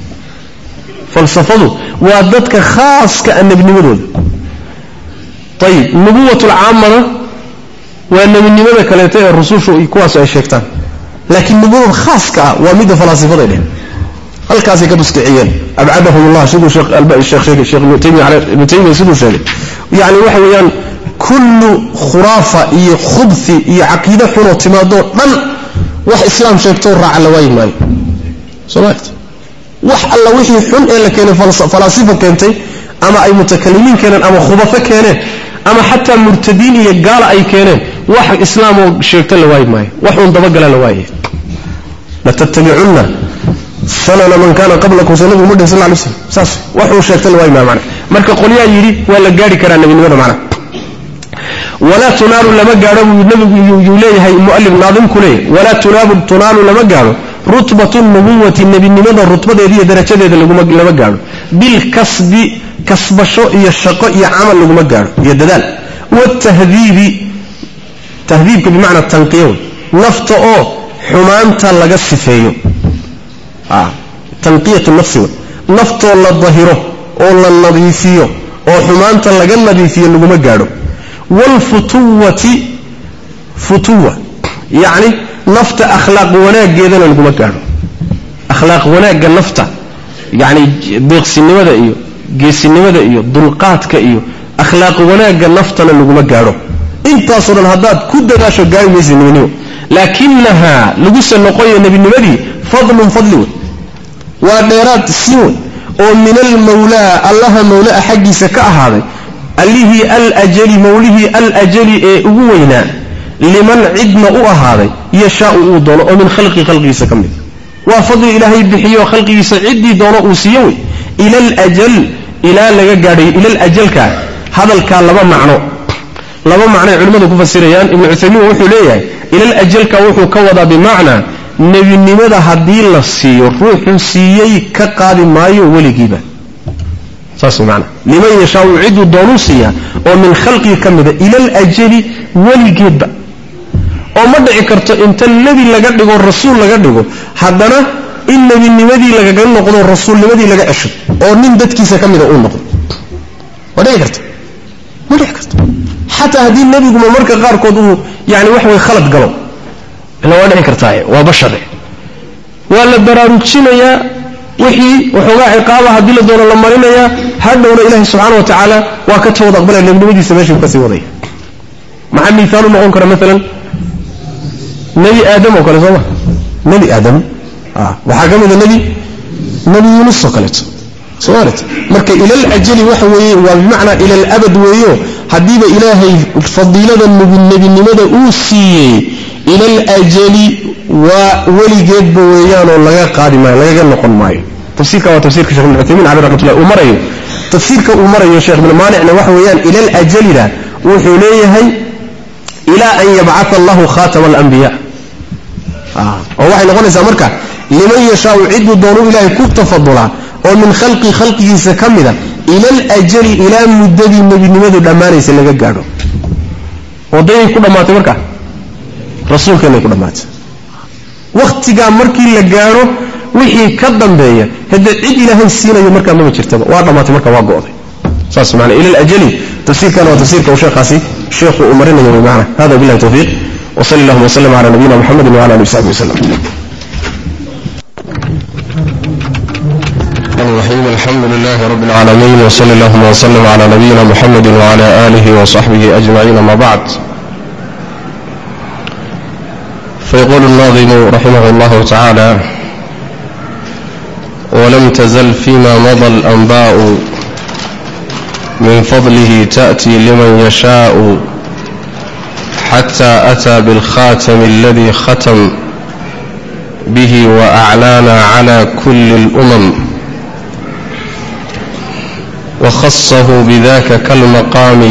S1: فلسفة وعدتك خاص كالنبني مدود طيب النبوة العامة وأن من نماذج كالتين الرسول شو يكواس الشيكتان لكن النبوة الخاص كا ومد فلاسفة إليه هل كاسي كدوس كعيان أبعدهم الله سيدو الشيخ الباقي الشيخ شيخ الشيخ ابن تيمية على ابن تيمية سيدو شيخ يعني وحويان كل خرافة إي خبث إي عقيدة حلو تمادون من وح إسلام شيكتون راع على وين ماي سمعت وح الله وحي حن إلا كان فلاسفة كانتي أما أي متكلمين كانوا أما خبثة كانوا أما حتى مرتدين يقال أي كانوا واحد إسلام شيكتون لوايد ماي واحد انضبق لوايد لتتبعون sanana man kana qablakum sanadu mudda sallallahu alayhi wasallam saas wuxuu sheegtay way ma macna marka qoliyaa yiri waa la gaari karaa nabinimada macna wala tunalu lama gaaro nabigu yuu leeyahay muallif naadim kulay wala tunabu tunalu lama gaaro rutbatu nubuwati nabinimada rutbadeeda iyo darajadeeda lagu lama gaaro bil kasbi kasbasho iyo shaqo iyo amal lagu gaaro iyo dadaal wa tahdhibi tahdhibku bimaana tanqiyo nafta oo xumaanta laga sifeeyo ah tanqiyatu nafsi nafta la dahiro oo la nadiifiyo oo xumaanta laga nadiifiyo lagu gaaro wal futuwati futuwa yani nafta akhlaaq wanaageedana lagu gaaro akhlaaq wanaaga nafta yani deeqsinimada iyo geesinimada iyo dulqaadka iyo akhlaaq wanaaga naftana lagu gaaro intaas oo dhan hadaad ku dadaasho gaarmaysiinimo lakinnaha lagu sanoqoyo nabinimadii fadlun fadli wa dheeraad siwe oo min al-mawla allah mawla xaqiisa ka ahaaday allihi al-ajli mawlihi al-ajli ee ugu weynaa liman cidna u ahaaday yashaa uu doono oo min khalqi khalqiisa kamid wa fadli ilaahi bixiyo khalqiisa cidii doono uu siiyo ila al-ajal ila laga gaaray ila al-ajalka hadalka laba macno laba macno culimadu ku fasirayaan ibn Uthaymeen wuxuu leeyahay ila al-ajalka wuxuu ka wada bimaana nabinimada hadii la siiyo ruuxu siiyay ka qaadi maayo waligiiba saasoo macna liman yashaa cidu doonu siiya oo min khalqi kamida ila al-ajali waligiiba oo ma dhici karto inta nabi laga dhigo rasuul laga dhigo hadana in nabinimadii laga noqdo rasuulnimadii laga cesho oo nin dadkiisa kamida uu noqdo wada karto ma dhici karto حتى هذه النبي كما مركا قاركود يعني وحوي خلط قلو إلا وانا كرتاي وبشر ولا براروجينيا وحي وحوغا عقابه هدي لا دونا لمرينيا هدونا إله سبحانه وتعالى وكتوض قبل ان النبي سماشي كسي ودي مع مثال نقول كره مثلا نبي ادم وكلا سوما نبي ادم اه وحاكم النبي نبي يونس وكلت سوالت marka ila al-ajli waxa weeye waa macna ila al-abad weeyo hadiiba ilaahay fadiilada nabinimada uu siiyay ila al-ajli wa waligeed weeyaan oo laga qaadi maayo laga noqon maayo tafsiirka waa tafsiirka Sheikh Ibn Uthaymeen alayhi rahmatullah umarayo tafsiirka umarayo Sheikh Ibn Maani'na waxa weeyaan ila al-ajli da wuxuu leeyahay ila an yab'atha Allah khatam al-anbiya ah oo waxay noqonaysaa marka liman yashaa cidu doonu ilaahay ku tafadula ومن خلقي خلقي سكمدا إلى الأجل إلى مدد النبي نمد دمانيس لغا غادو وداي كو دماتay marka rasuulka inay ku dhamaato waqtiga markii la gaaro wixii ka dambeeya hada cid ilaahay siinayo marka ma jirtaba waa dhamaatay marka waa go'day saas macna ila al-ajli tafsiirkan waa tafsiirka uu sheekhaasi sheekhu umarinayo macna hada billahi tawfiq wa sallallahu wa sallam ala nabiyyina muhammad wa ala alihi wa sahbihi sallam الرحيم الحمد لله رب العالمين وصلى الله وسلم على نبينا محمد وعلى آله وصحبه أجمعين ما بعد فيقول الناظم رحمه الله تعالى ولم تزل فيما مضى الأنباء من فضله تأتي لمن يشاء حتى أتى بالخاتم الذي ختم به وأعلانا على كل الأمم وخصه بذاك كالمقام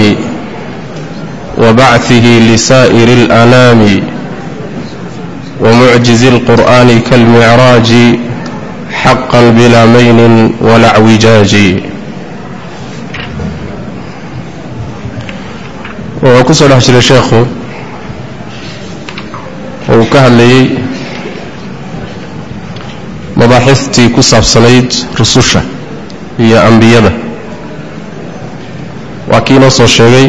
S1: وبعثه لسائر الأنام ومعجز القرآن كالمعراج حقا بلا مين ولا اعوجاج وكسر حشر الشيخ وكهل لي مباحثتي كسب سنيد رسوشة هي أنبياء وكينا صو شيغي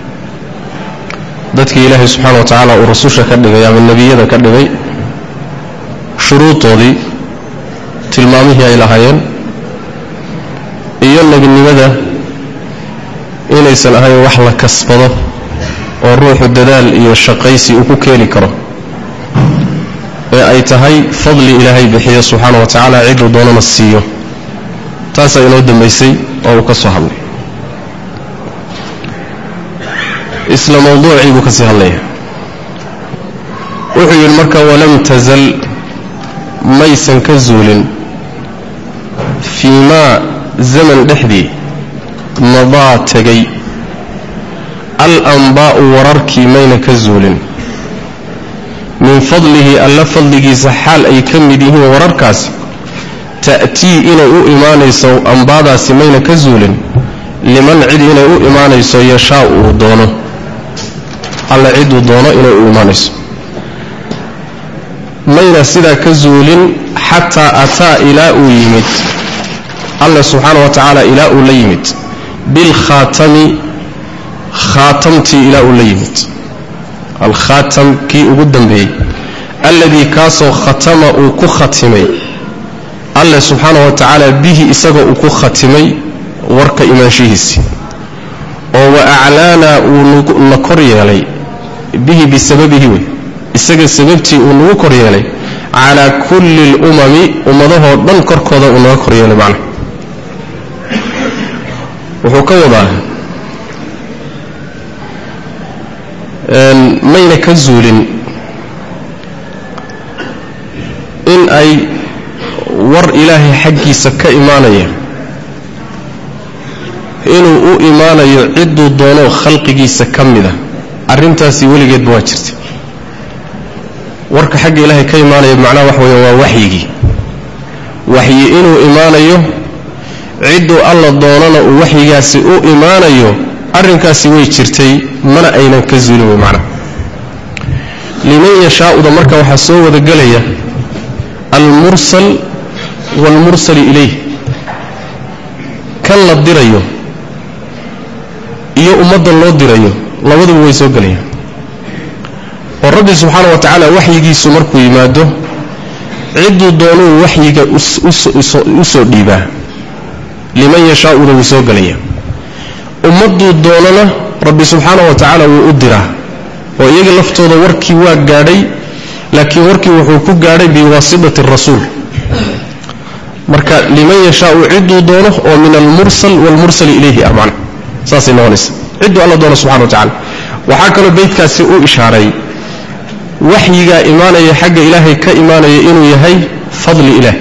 S1: dadkii Ilaahay subhanahu wa ta'ala uu rasuusha ka dhigay ama nabiyada ka dhigay shuruudoodii tilmaamihii ay lahaayeen iyo nabinimada inaysan ahayn wax la kasbado oo ruuxu dadaal iyo shaqaysi uu ku keeni karo ee ay tahay fadli Ilaahay bixiyo subhanahu wa ta'ala cid uu doono siiyo taas ay inoo dambeysay oo uu ka soo hadlay isla mawduuci buu ka sii hadlaya wuxuu yiri marka walam tazal maysan ka zuulin فيما زمن دحدي مضى تغي الأنباء ورركي مين كزول من فضله ألا فضله سحال أي كمده ورركاس تأتي إلى إيمانيسو أنبادا سمين كزول لمن عد إلى إيمانيسو يشاء دونه ألا عد دونه إلى إيمانيسو مين سيدا كزول حتى أتى إلى يمت الله سبحانه وتعالى إلى يمت بالخاتم خاتمتي إلى يمت الخاتم كي أقدم به الذي كاسو ختم أكو ختمي الله سبحانه وتعالى به إساق أكو ختمي ورك إماشيهسي وأعلانا ونكري علي به بسببه إساق سببتي ونكري علي على كل الأمم ومضوه ضنكر كذا ونكري علي معنا وحكوضا مين كزول إن أي ور إلهي حقي سكا إيمانيا إنه أو إيمانيا عدو دونه خلقي سكمدا أرنتاسي ولقيت بواجرتي ورك حقي إلهي كإيمانيا بمعنى وحوي ووحيي وحي إنه إيمانيا عدو الله دوننا ووحيياسي أو إيمانيا أرنكاسي ويجرتي mana aynan ka zuulin macna liman yashaa da marka waxa soo wada galaya al-mursal wal-mursal ilayh kan la dirayo iyo ummadda loo dirayo labaduba way soo galayaan oo rabbi subhanahu wa ta'ala waxyigiisu markuu yimaado cidu doono waxyiga u soo dhiibaa liman yashaa da soo galaya ummaddu doonana ربي سبحانه وتعالى وأدرى ويجي لفتوضى وركي وقاري لكن وركي وحوكو قاري بواسطة الرسول مركا لمن يشاء عدو دونه ومن المرسل والمرسل إليه أربعا ساسي نونس عدو الله دونه سبحانه وتعالى وحاكا البيت كاسئو إشاري وحيقا إيمانا يحق إلهي كإيمانا إنو يهي فضل إله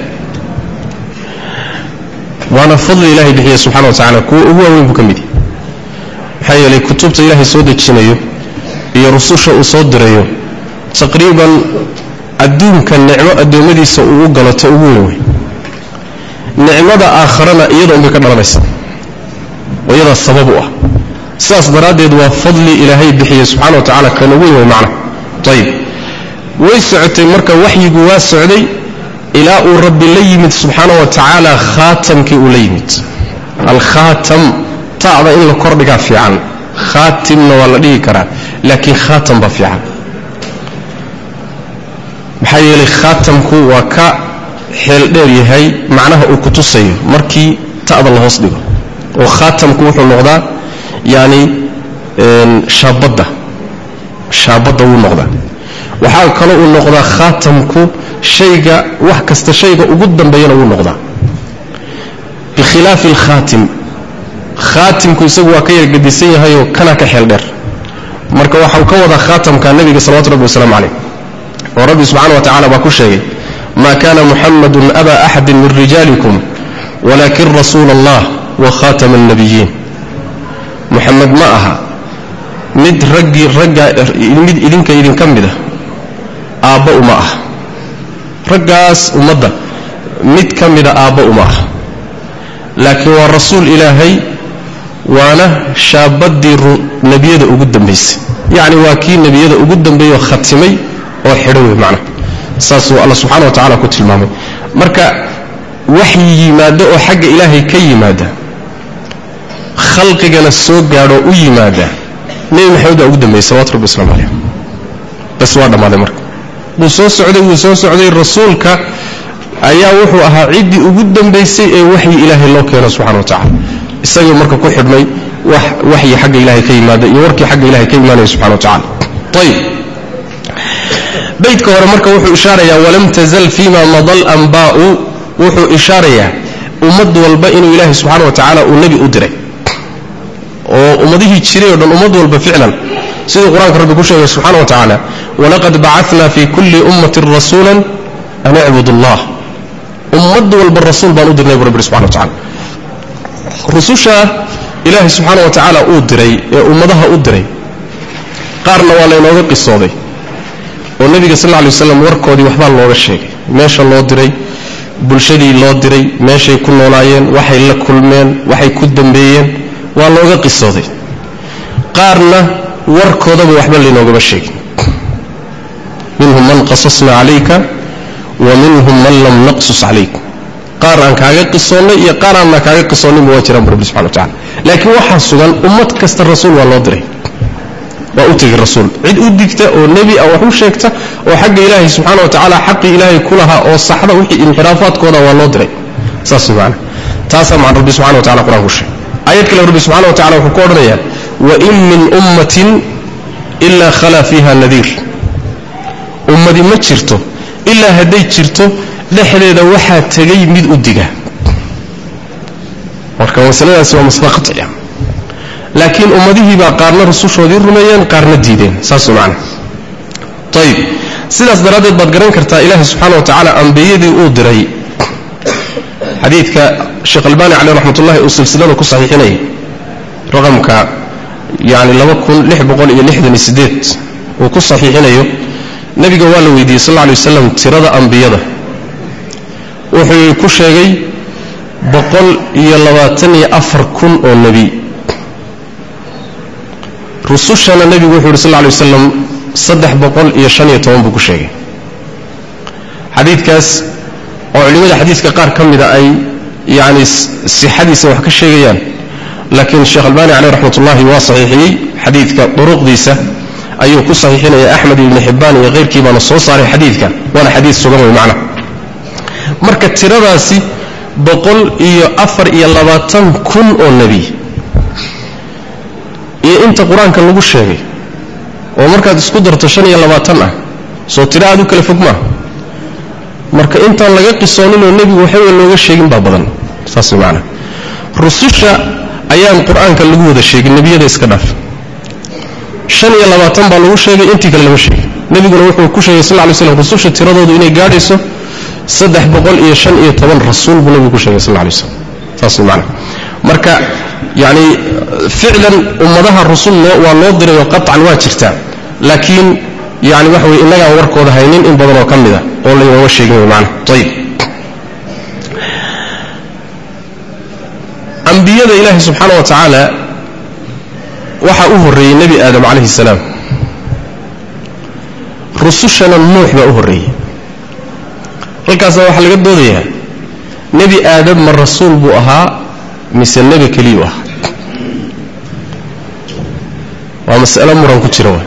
S1: وانا فضل إلهي بحيه سبحانه وتعالى هو وين بكمدي حيا لي كتبت إلهي سودة جنيه هي رسوشة أصدريه تقريبا الدين كان نعمة الدومدي سأوغل تأوونه نعمة آخرنا يدعو بك الرمس ويدعو السببه ساس درادد وفضل إلهي بحيه سبحانه وتعالى كانويه معنا طيب ويسعتي مركا وحي قواس سعدي إلى رب الليمت سبحانه وتعالى خاتم كي أليمت الخاتم تعضى إلا كردك في عن خاتم ولا ديكرا لكن خاتم بفي عن بحي لي خاتم كو وكا حيل ديري هي معناها او كتسي markii تعضى الله hoos dhigo oo خاتم ku wuxuu noqdaa yani een shaabada shaabada uu noqdaa waxa kale uu noqdaa khaatamku shayga wax kasta shayga ugu dambeeyana uu noqdaa بخلاف الخاتم خاتمku isagu waa ka yar gadisan yahay oo kana ka xeel dheer marka waxa uu ka wada khaatamka nabiga sallallahu alayhi wasallam alayhi wa rabbi subhanahu wa ta'ala ba ku sheegay ma kana muhammadun aba ahad min rijalikum walakin rasulullah wa khatam an-nabiyyin muhammad ma aha mid raggi ragga mid idinka idin kamida aaba uma ah raggaas umada mid kamida aaba uma ah laakiin waa rasuul ilaahay وانا شابدي نبيده ugu dambeysay yaani waa kii nabiyada ugu dambeeyo khatimay oo xidhay macna saasu Allah subhanahu wa ta'ala ku tilmaamay marka waxyi yimaado oo xagga ilaahay ka yimaada khalqigana soo gaaro u yimaada neey maxamed ugu dambeeyay salaatu rabbi sallallahu alayhi bas waa dhamaaday marka buu soo socday uu soo socday rasuulka ayaa wuxuu ahaa cidi ugu dambeysay ee waxyi ilaahay loo keenay subhanahu wa ta'ala isaga marka ku xidmay wax waxyi xagga ilaahay ka yimaada iyo warkii xagga ilaahay ka iimaanay subhanahu wa ta'ala tayib baytka hore marka wuxuu ishaaraya walam tazal fima madal anba'u wuxuu ishaaraya ummad walba inuu ilaahay subhanahu wa ta'ala uu nabi u diray oo ummadihi jiray oo dhan ummad walba ficlan sida quraanka rabbi ku sheegay subhanahu wa ta'ala walaqad ba'athna fi kulli ummatin rasulan an i'budu allah ummad walba rasuul baan u dirnay rabbi subhanahu wa ta'ala rususha ilaahi subhanahu wa ta'ala uu diray ee ummadaha u diray qaarna waa leeyahay qisooday oo nabiga sallallahu alayhi wasallam warkoodii waxba looga sheegay meesha loo diray bulshadii loo diray meeshay ku noolaayeen waxay la kulmeen waxay ku dambeeyeen waa looga qisooday qaarna warkoodaba waxba leeynooga sheegay minhum man qasasna alayka wa minhum man lam naqsus alayka qaar aan kaaga qisoonay iyo qaar aan kaaga qisoonin waa jiraan rabbi subhanahu wa ta'ala laakiin waxa sugan ummad kasta rasuul waa loo diray waa u tigi rasuul cid u digta oo nabi ah wax u sheegta oo xagga ilaahay subhanahu wa ta'ala xaqi ilaahay kulaha oo saxda wixii inxiraafaadkooda waa loo diray saas subhana taasa ma rabbi subhanahu wa ta'ala quraanku sheegay ayad kale rabbi subhanahu wa ta'ala wuxuu ku oranayaa wa in min ummatin illa khala fiha nadhir ummadi ma jirto illa haday jirto dhexdeeda waxa tagay mid u diga marka wasaladaas waa masbaqtiya laakiin ummadihi baa qaarna rusushoodii rumeeyeen qaarna diideen saas macna tayib sidaas daradeed baad garan kartaa ilaahay subhanahu wa ta'ala anbiyadii uu diray xadiidka sheekh albani alayhi rahmatullahi uu silsilada ku saxiixinay raqamka yaani laba kun lix boqol iyo lixdan iyo siddeed uu ku saxiixinayo nabiga waa la weydiiyay sallallahu alayhi wasallam tirada anbiyada wuxuu ku sheegay boqol iyo labaatan iyo afar kun oo nabi rusushana nabigu wuxuu sallallahu alayhi wasallam saddex boqol iyo shan iyo toban buu ku sheegay xadiidkaas oo culimada xadiiska qaar kamida ay yaani sihhadiisa wax ka sheegayaan laakiin sheekh albani alayhi rahmatullahi waa saxiixiyay xadiidka duruqdiisa ayuu ku saxiixinaya ahmad ibn hibban iyo qeyrkii baa soo saaray xadiidka waana xadiis sugan way macna marka tiradaasi boqol iyo afar iyo labaatan kun oo nabi iyo inta quraanka lagu sheegay oo markaad isku darto shan iyo labaatan ah soo tiraadu kala fog ma marka inta laga qisoonin oo nabigu waxa looga sheegin baa badan saas macna rususha ayaan quraanka lagu wada sheegin nabiyada iska dhaaf shan iyo labaatan baa lagu sheegay intii kale lama sheegin nabiguna wuxuu ku sheegay sallallahu alayhi wasallam rususha tiradoodu inay gaadhayso saddex boqol iyo shan iyo toban rasuul buu nabigu ku sheegay sallallahu alayhi wasallam saas macna marka يعني فعلا امدها الرسول waa loo diray oo qat'an waa jirta laakiin yani wax way inaga warkooda haynin in badan oo kamida oo la waa sheegay macna tayib anbiyada ilaahi subhanahu wa ta'ala waxa uu horeeyay nabi aadam alayhi salaam rusushana nuux baa u horeeyay halkaas waxa laga doodayaa nabi aadam ma rasuul buu ahaa mise nabi kaliya ah waa mas'ala muran ku jira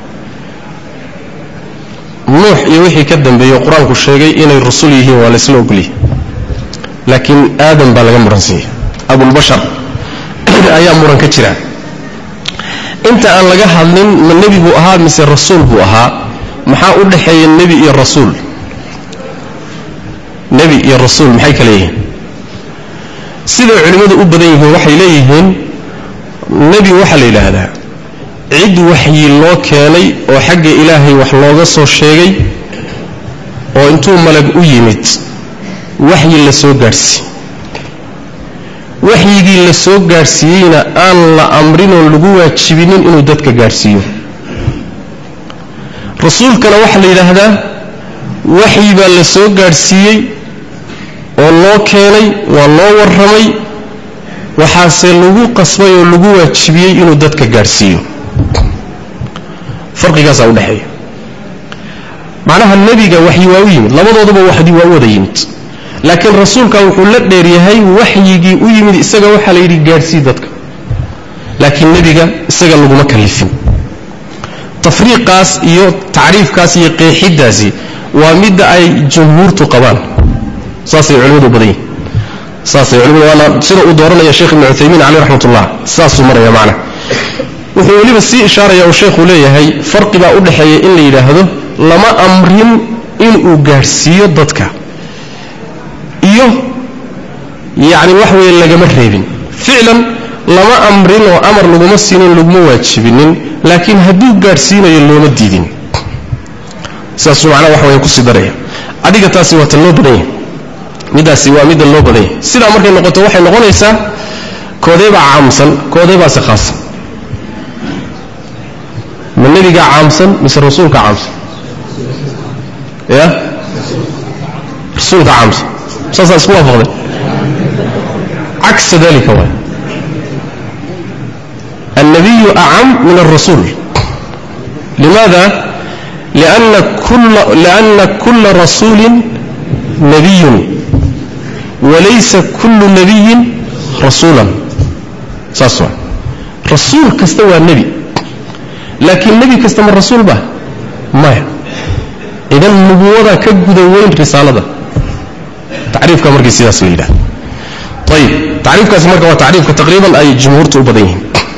S1: nuux iyo wixii ka dambeeyay quraanku sheegay inay rasuul yihiin waa la isla ogoliyay laakiin aadam baa laga muransiiyay abul bashar ayaa muran ka jira inta aan laga hadlin ma nabi buu ahaa mise rasuul buu ahaa maxaa u dhaxeeyay nabi iyo rasuul nabi iyo rasuul maxay kala yihiin sida culimadu u badan yihiin waxay leeyihiin nabi waxa la yiraahdaa cid waxyi loo keenay oo xagga ilaahay wax looga soo sheegay oo intuu malag u yimid waxyi la soo gaarsiiyay waxyigii la soo gaarsiiyayna aan la amrin oo lagu waajibinin inuu dadka gaarsiiyo rasuulkana waxa la yiraahdaa waxyi baa la soo gaarsiiyay oo loo keenay waa loo warramay waxaase lagu qasbay oo lagu waajibiyay inuu dadka gaarsiiyo farqigaas u dhaxeeyo macnaha nabiga waxyi waa u yimid labadooduba waxdi waa wada yimid laakiin rasuulka wuxuu la dheer yahay waxyigii u yimid isaga waxa la yiri gaarsii dadka laakiin nabiga isaga lagu ma kalifin tafriiqaas iyo taariifkaas iyo qeexidaasi waa mid ay jumhuurtu qabaan saasay culimadu badan saasay culimadu wala sida uu dooranaya sheekh ibn Uthaymeen alayhi rahmatullah saasuu maraya macna wuxuu waliba si ishaaraya oo sheekhu leeyahay farqiga u dhaxeeya in la yiraahdo lama amrin in uu gaarsiiyo dadka iyo yaani wax weey laga ma reebin ficlan lama amrin oo amar lagu ma siinin lagu ma waajibinin laakiin haduu gaarsiinayo looma diidin saas macna wax weey ku sidaraya adiga taasi waa tan loo badan midaasi waa mid loo baday sida markay noqoto waxay noqonaysaa koodayba caamsan koodayba si khaas من نبي عامسن مثل رسولك عامسن يا رسولك عامسن ساسا اسمه فضل عكس ذلك هو النبي أعم من الرسول لماذا؟ لأن كل لأن كل رسول نبي وليس كل نبي رسولا ساسا رسول كستوى النبي لكن النبي كستمر الرسول به ما إذا النبوة كجد وين رسالة تعريف كمرق السياسي له طيب تعريف كسمرق وتعريف تقريبا أي جمهور تقبضيه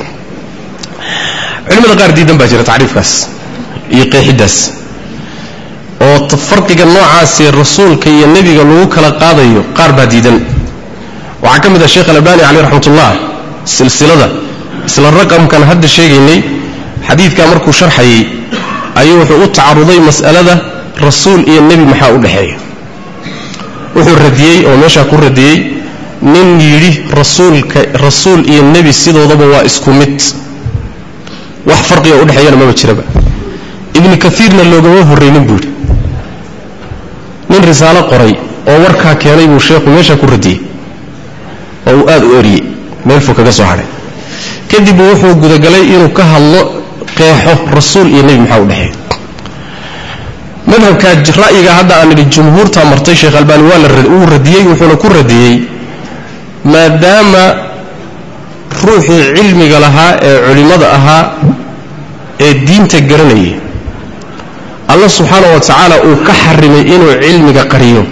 S1: علم الغير ديدا باجرة تعريف كاس يقي حدث وتفرق النوع عاسي الرسول كي النبي قالوا كلا قاضي قارب ديدا وعكمد الشيخ الألباني عليه رحمة الله السلسلة ده سل الرقم كان هذا الشيء إني حديث كامركو شرحي أيوه تعرضي مسألة رسول إيه النبي محاول حي وحو الرديي أو ماشا كو الرديي من يريه رسول ك رسول إيه النبي سيدو ضبوا إسكومت wax farqiga u dhaxeeyana ma jiraba ibn kathirna looga horreeyay buur nin risaalo qoray oo warka keenay buu sheekhu meesha ku radiyay oo uu aad u eriyay meel fog kaga soo haray kadib wuxuu gudagalay inuu ka hadlo qeexo rasuul iyo nabi maxaa u dhaxeeyay madhabka ra'yiga hadda aan jumhuurta martay sheekh albani waa la uu radiyay wuxuu ku radiyay maadaama ruuxi cilmiga lahaa ee culimada ahaa ee diinta garanayay Allah subhanahu wa ta'ala uu ka xarimay inuu cilmiga qariyo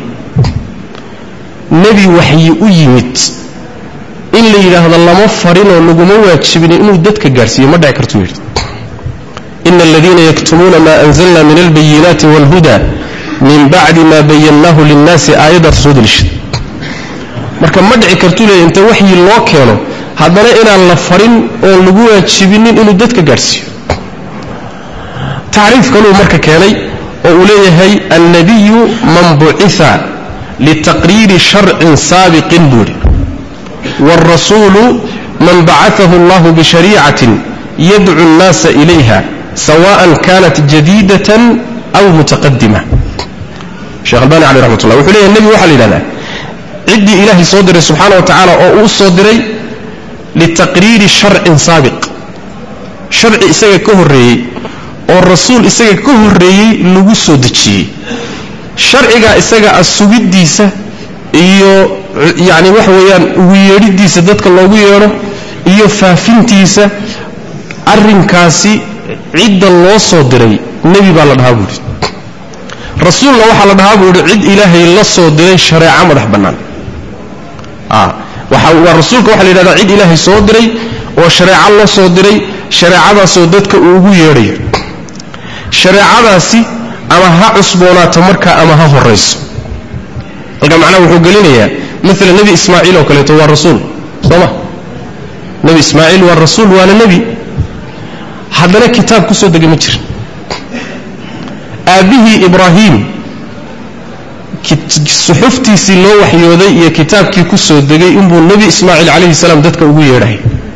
S1: nabi wahyi u yimid in la yiraahdo lama farino laguma waajibin inuu dadka gaarsiiyo ma dhac karto yiri inna alladhina yaktumuna ma anzalna min albayyinati wal huda min ba'di ma bayyanahu lin-nasi ayatan sudul marka ma dhac karto inta wahyi loo keeno haddana inaan la farin oo lagu waajibinin inuu dadka gaarsiiyo taariif kale marka keenay oo uu leeyahay an-nabiyyu man bu'itha litaqrir shar'in sabiqin buri والرسول من بعثه الله بشريعة يدعو الناس إليها سواء كانت جديدة أو متقدمة شيخ الباني عليه رحمة الله وحليه النبي وحل لنا عدي إلهي صدر سبحانه وتعالى أو صدري لتقرير شرع سابق شرع إساق كهري والرسول إساق كهري لغسو دجي شرع إساق السويد ديسة إيو يعني وحويان ويريد ديسة دادك الله ويرو إيو فافين ديسة أرين كاسي عد الله صدري نبي بالله بوري رسول الله وحال الله بوري عد إلهي الله صدري شرع مدح بنان آه ورسولك waxa la yiraahdaa cid ilaahay soo diray oo shariico Allah soo diray shariicadaas oo dadka ugu yeeray shariicadaasi ama ha cusboonaato marka ama ha horeyso halka macnaheedu wuxuu galinayaa mesela nabi ismaaciil oo kale waa rasuul soma nabi ismaaciil waa rasuul waa nabi hadana kitaab ku soo degay ma jiro aabihi ibraahim suxuftiisii loo waxyooday iyo kitaabkii ku soo degay inbuu nabi ismaaciil calayhi salaam dadka ugu yeedhay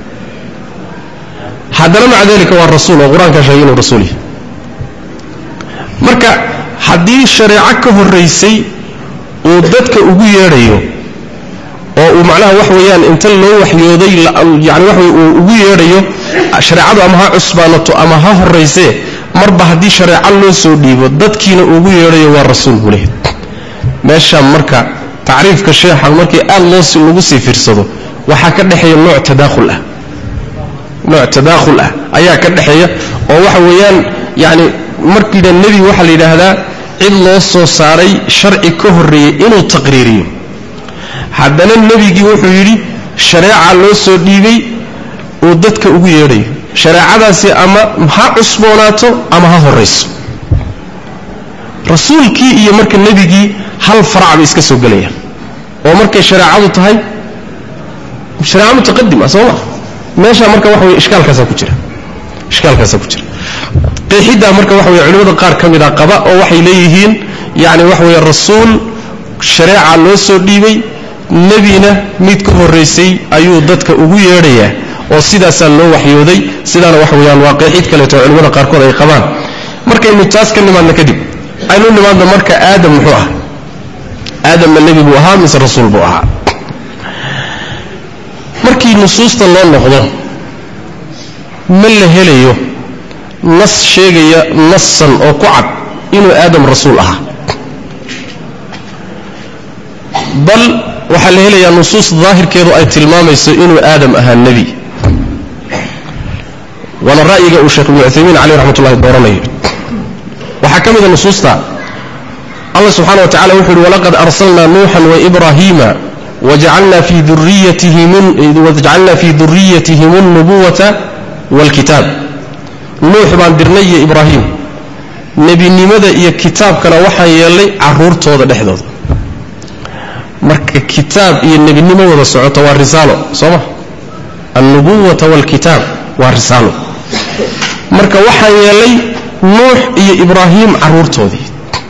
S1: haddana maca dalika waa rasuul oo qur-aanka sheegay inuu rasuul yahay marka haddii shareeco ka horreysay uu dadka ugu yeedhayo oo uu macnaha wax weeyaan inta loo waxyooday yani wax uu ugu yeedhayo shareecadu ama ha cusbaanato ama ha horreysee marba haddii shareeco loo soo dhiibo dadkiina ugu yeedhayo waa rasuul buu leeyahay meesha marka taariifka sheekha markii aad loo si lagu sii fiirsado waxa ka dhaxeeya nooc tadaakhul ah nooc tadaakhul ah ayaa ka dhaxeeya oo waxa weeyaan yaani markii nabi waxa la yiraahdaa cid loo soo saaray sharci ka horeeyay inuu taqriiriyo haddana nabigi wuxuu yiri shariica loo soo dhiibay oo dadka ugu yeeray shariicadaasi ama ha cusboonaato ama ha horeyso rasuulkii iyo marka nabigi hal farc iska soo galaya oo markay shariicadu tahay shariico mutaqaddima soo meesha marka wax weey ishkaalkaas ku jira ishkaalkaas ku jira qeexida marka wax weey culimada qaar kamida qaba oo waxay leeyihiin yaani wax weey rasuul shareeca loo soo dhiibay nebina mid ka horraysay ayuu dadka ugu yeedhayaa oo sidaasaa loo waxyooday sidaana wax weeyaan waaqicid kaleeto culimmada qaarkood ay qabaan markaynu taas ka nimaadna kadib aynu nimaadna marka aadam muxuu ah aadamna nebi buu ahaa mise rasuul buu ahaa markii nusuusta loo noqdo ma la helayo nas sheegaya nasan oo ku cad inuu aadam rasuul ahaa bal waxaa la helayaa nusuus daahirkeedu ay tilmaamayso inuu aadam ahaa nebi waana ra'yiga uu sheekh ibnu cuthaymiin caleyh raxmatullahi dooranayo waxaa ka mid a nusuusta allah subxaana wa tacala wuxuu yidhi walaqad arsalnaa nuuxan waibraahiima wajacalnaa fii duriyatihim wajacalnaa fii duriyatihim alnubuwata waalkitaab nuux baan dirnay iyo ibraahim nebinimada iyo kitaabkana waxaan yeelnay carruurtooda dhexdooda marka kitaab iyo nebinimo wada socota waa risaalo soo ma alnubuwata waalkitaab waa risaalo marka waxaan yeelnay nuux iyo ibraahim carruurtoodii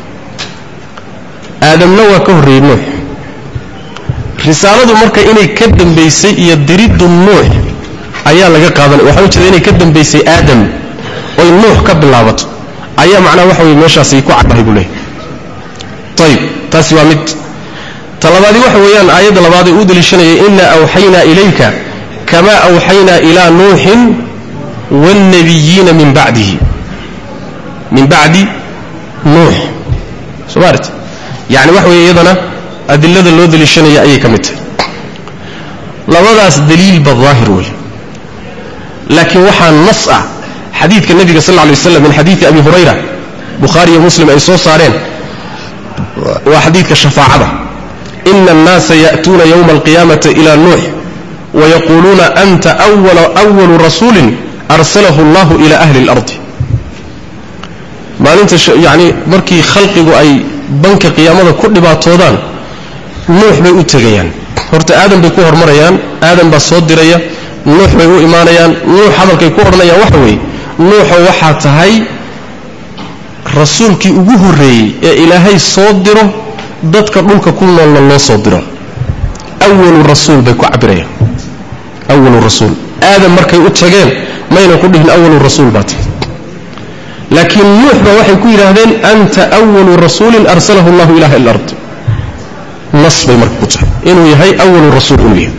S1: aadamna waa ka horreeyey nuux risaaladu marka inay ka dambaysay iyo diriddu nuux ayaa laga qaadanay waxaa u jeeda inay ka dambaysay aadam oy nuux ka bilaabato ayaa macnaha waxa weye meeshaasay ku caddahay buu leeyahy ayib taasi waa mid talabaadi waxa weeyaan aayadda labaad ee uu daliishanayay innaa awxaynaa ilayka kamaa awxaynaa ilaa nuuxin waalnabiyiina min bacdihi min bacdi nuux soo maarta yacni waxa weeye iyadana adilada loo daliishanaya ayay ka mid tahay labadaas daliilba daahir wey laakiin waxaa nas ah xadiidka nebiga sal alla lay waslam min xadiidi abi hurayra bukhaari iyo muslim ay soo saareen waa xadiidka shafaacada ina annaasa ya'tuuna yowma alqiyaamati ila nuux wayaquuluuna anta awalu rasuulin arsalahu allahu ila ahli اlardi maalinta yani markii khalqigu ay banka qiyaamada ku dhibaatoodaan nuux bay u tegayaan horta aadam bay ku hormarayaan aadam baa soo diraya nuux bay u imaanayaan nuux hadalkay ku odhanayaan waxa weeye nuuxo waxaa tahay rasuulkii ugu horreeyey ee ilaahay soo diro dadka dhulka ku noolna loo soo diro awalu rasuul bay ku cabirayaan awalu rasuul aadam markay u tageen mayna ku dhihin awalu rasuul baa tahay laakiin nuux ba waxay ku yidhaahdeen anta awalu rasuulin arsalahu allahu ila ahli alard nas bay marka ku tahay inuu yahay awalu rasuul inuu yahay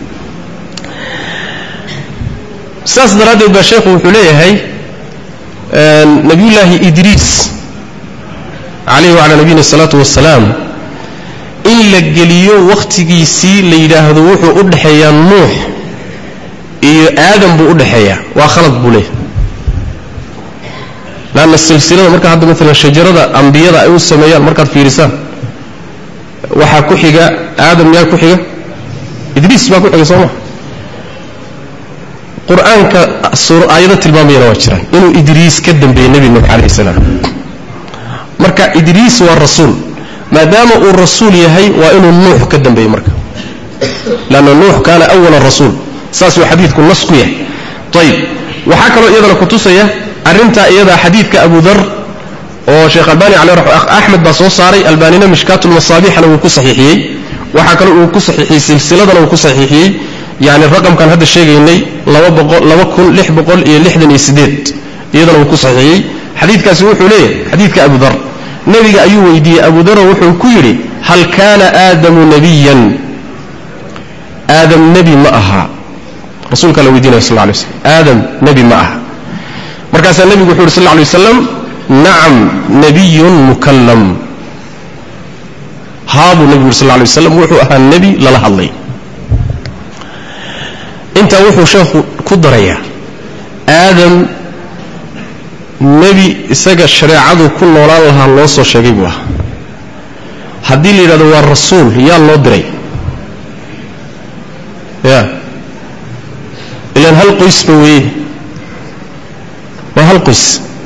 S1: saas daraaddeed baa sheekhu wuxuu leeyahay nabiyullaahi idriis calayhi wacalaa nabiyina asalaatu wassalaam in la geliyo wakhtigiisii la yidhaahdo wuxuu u dhexeeyaa nuux iyo aadam buu u dhexeeyaa waa khalad buu leeyahay laanna silsilada marka hadda maalan shajarada ambiyada ay u sameeyaan markaad fiirisaan waxaa ku xiga aadam yaa ku xiga idriis baa ku xiga soo maa qur-aanka aayado tilmaamayana waa jiraan inuu idriis ka dambeeyey nebi nuux calayhi salaam marka idriis waa rasuul maadaama uu rasuul yahay waa inuu nuux ka dambeeyey marka lanna nuux kaana awala rasuul saasuu xadiidku nas ku yahay ayib waxaa kaloo iyadana kutusaya arrintaa iyadaa xadiidka abu dar oo sheekh albani caleyh axmed baa soo saaray albanina mishkaatulmasaabixna wuu ku saxiixiyey waxaa kaloo uu ku saxiixiyey silsiladana uu ku saxiixiyey yani raqamkan hadda sheegaynay laba kun lix boqol iyo lixdan iyo sideed iyadana wuu ku saxiixiyey xadiidkaasi wuxuu leeyahay xadiidka abu dar nebiga ayuu weydiiyey abu daro wuxuu ku yidhi hal kaana aadamu nebiyan aadam nebi ma aha rasuulkaa la weydiinaya sal lay slam aadam nebi ma aha markaasaa nebigu wuxu yidhi sal lay waslam nacam nebiyun mukallam haabuu nebigu yuri sal lay waslam wuxuu ahaa nebi lala hadlay intaa wuxuu sheekhu ku darayaa aadam nebi isaga shareecadu ku noolaan lahaa loo soo sheegay buu ahaa haddii la yidhahdo waa rasuul yaa loo diray ya ilaan hal qoysba weeye waa hal qoys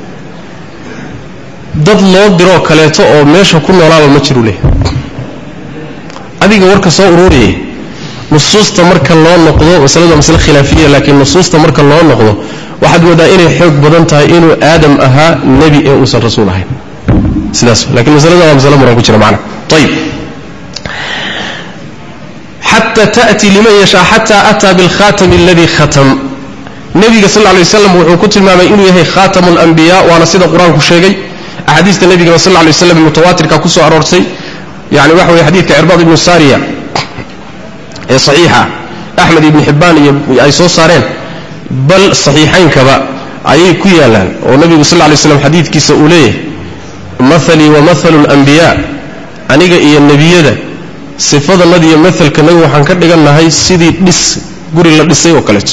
S1: dad loo diroo kaleeto oo meesha ku noolaaba ma jiru leh adiga warka soo ururiyay nusuusta marka loo noqdo masaladu masale khilaafiya laakiin nusuusta marka loo noqdo waxaad moodaa inay xoog badan tahay inuu aadam ahaa nebi ee uusan rasuul ahayn sidaas laakiin masalada waa masale muran ku jira macna ayib حتى تأتي لمن يشاء حتى أتى بالخاتم الذي ختم النبي صلى الله عليه وسلم وحكوت الماما إنه هي خاتم الأنبياء وأنا سيد القرآن كشيء أحاديث النبي صلى الله عليه وسلم المتواتر كقصة أرورسي يعني وحوي حديث كعرباض بن سارية صحيحة أحمد بن حبان أي صو صارين بل صحيحين كبا أي كيالان والنبي صلى الله عليه وسلم حديث كيس أوليه مثلي ومثل الأنبياء أنيق إيا النبي ده صفة الذي يمثل كنبي وحنكر لقلنا هاي سيدي دس قري الله دسي وكالت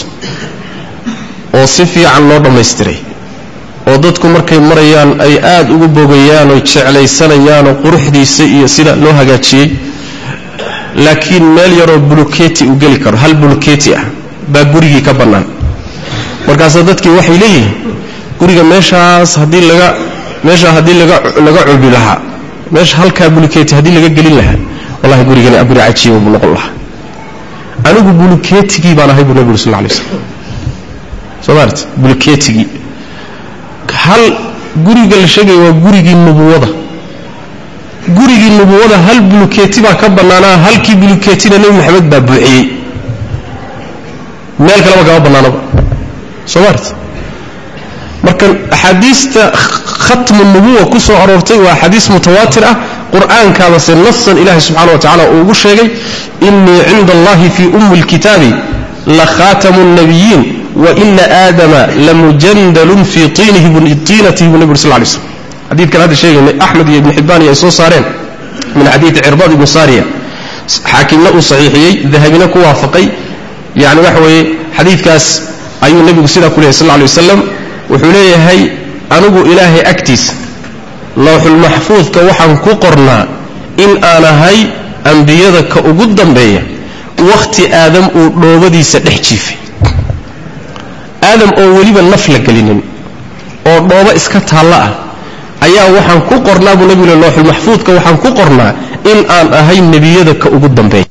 S1: وصفي عن نور ميستري ودadku markay marayaan ay aad ugu boogayaan oo jeclaysanayaan oo quruxdiisa iyo sida loo hagaajiyay laakiin meel yar oo bulkeeti u gali karo hal bulkeeti ah baa gurigii ka banaan markaas dadkii waxay leeyihiin guriga meeshaas hadii laga meesha hadii laga laga culbi lahaa meesha halka bulkeeti hadii laga gelin lahaa wallahi gurigani abri ajiib buu noqon lahaa anigu bulkeetigii baan ahay Nabi sallallahu alayhi wasallam sabart bulkeetigii hal guriga la sheegay waa gurigii nubuwada gurigii nubuwada hal bulkeeti baa ka banaana halkii bulkeetina nabi maxamed baa buuxiyay meel kale ma banaana sabart marka ahadiista khatm an-nubuwwa ku soo aroortay waa hadiis mutawaatir ah quraanka bas nassan ilaahi subhanahu wa ta'ala uu ugu sheegay inni 'inda allahi fi umm al-kitabi la khatamun nabiyyin وإن آدم لمجندل في طينه طينته النبي صلى الله عليه وسلم حديث كان هذا الشيء أحمد بن حبان يسوع صارين من حديث عرباض بن سارية حاكم له صحيحي ذهبنا كوافقي يعني وحوي حديث كاس أي النبي صلى الله عليه وسلم وحوليه هي أنبو إلهي أكتس لوح المحفوظ كوحن كقرنا إن أنا هي أنبياء كأقدم بي وقت آدم ونوبدي سنحجيفي آدم أو وليبا نفل قليلين أو ضوابا إسكت هلا أيها وحن كقرنا بنبي الله المحفوظ كوحن كقرنا إن أن أهي النبي ذاك أقدم به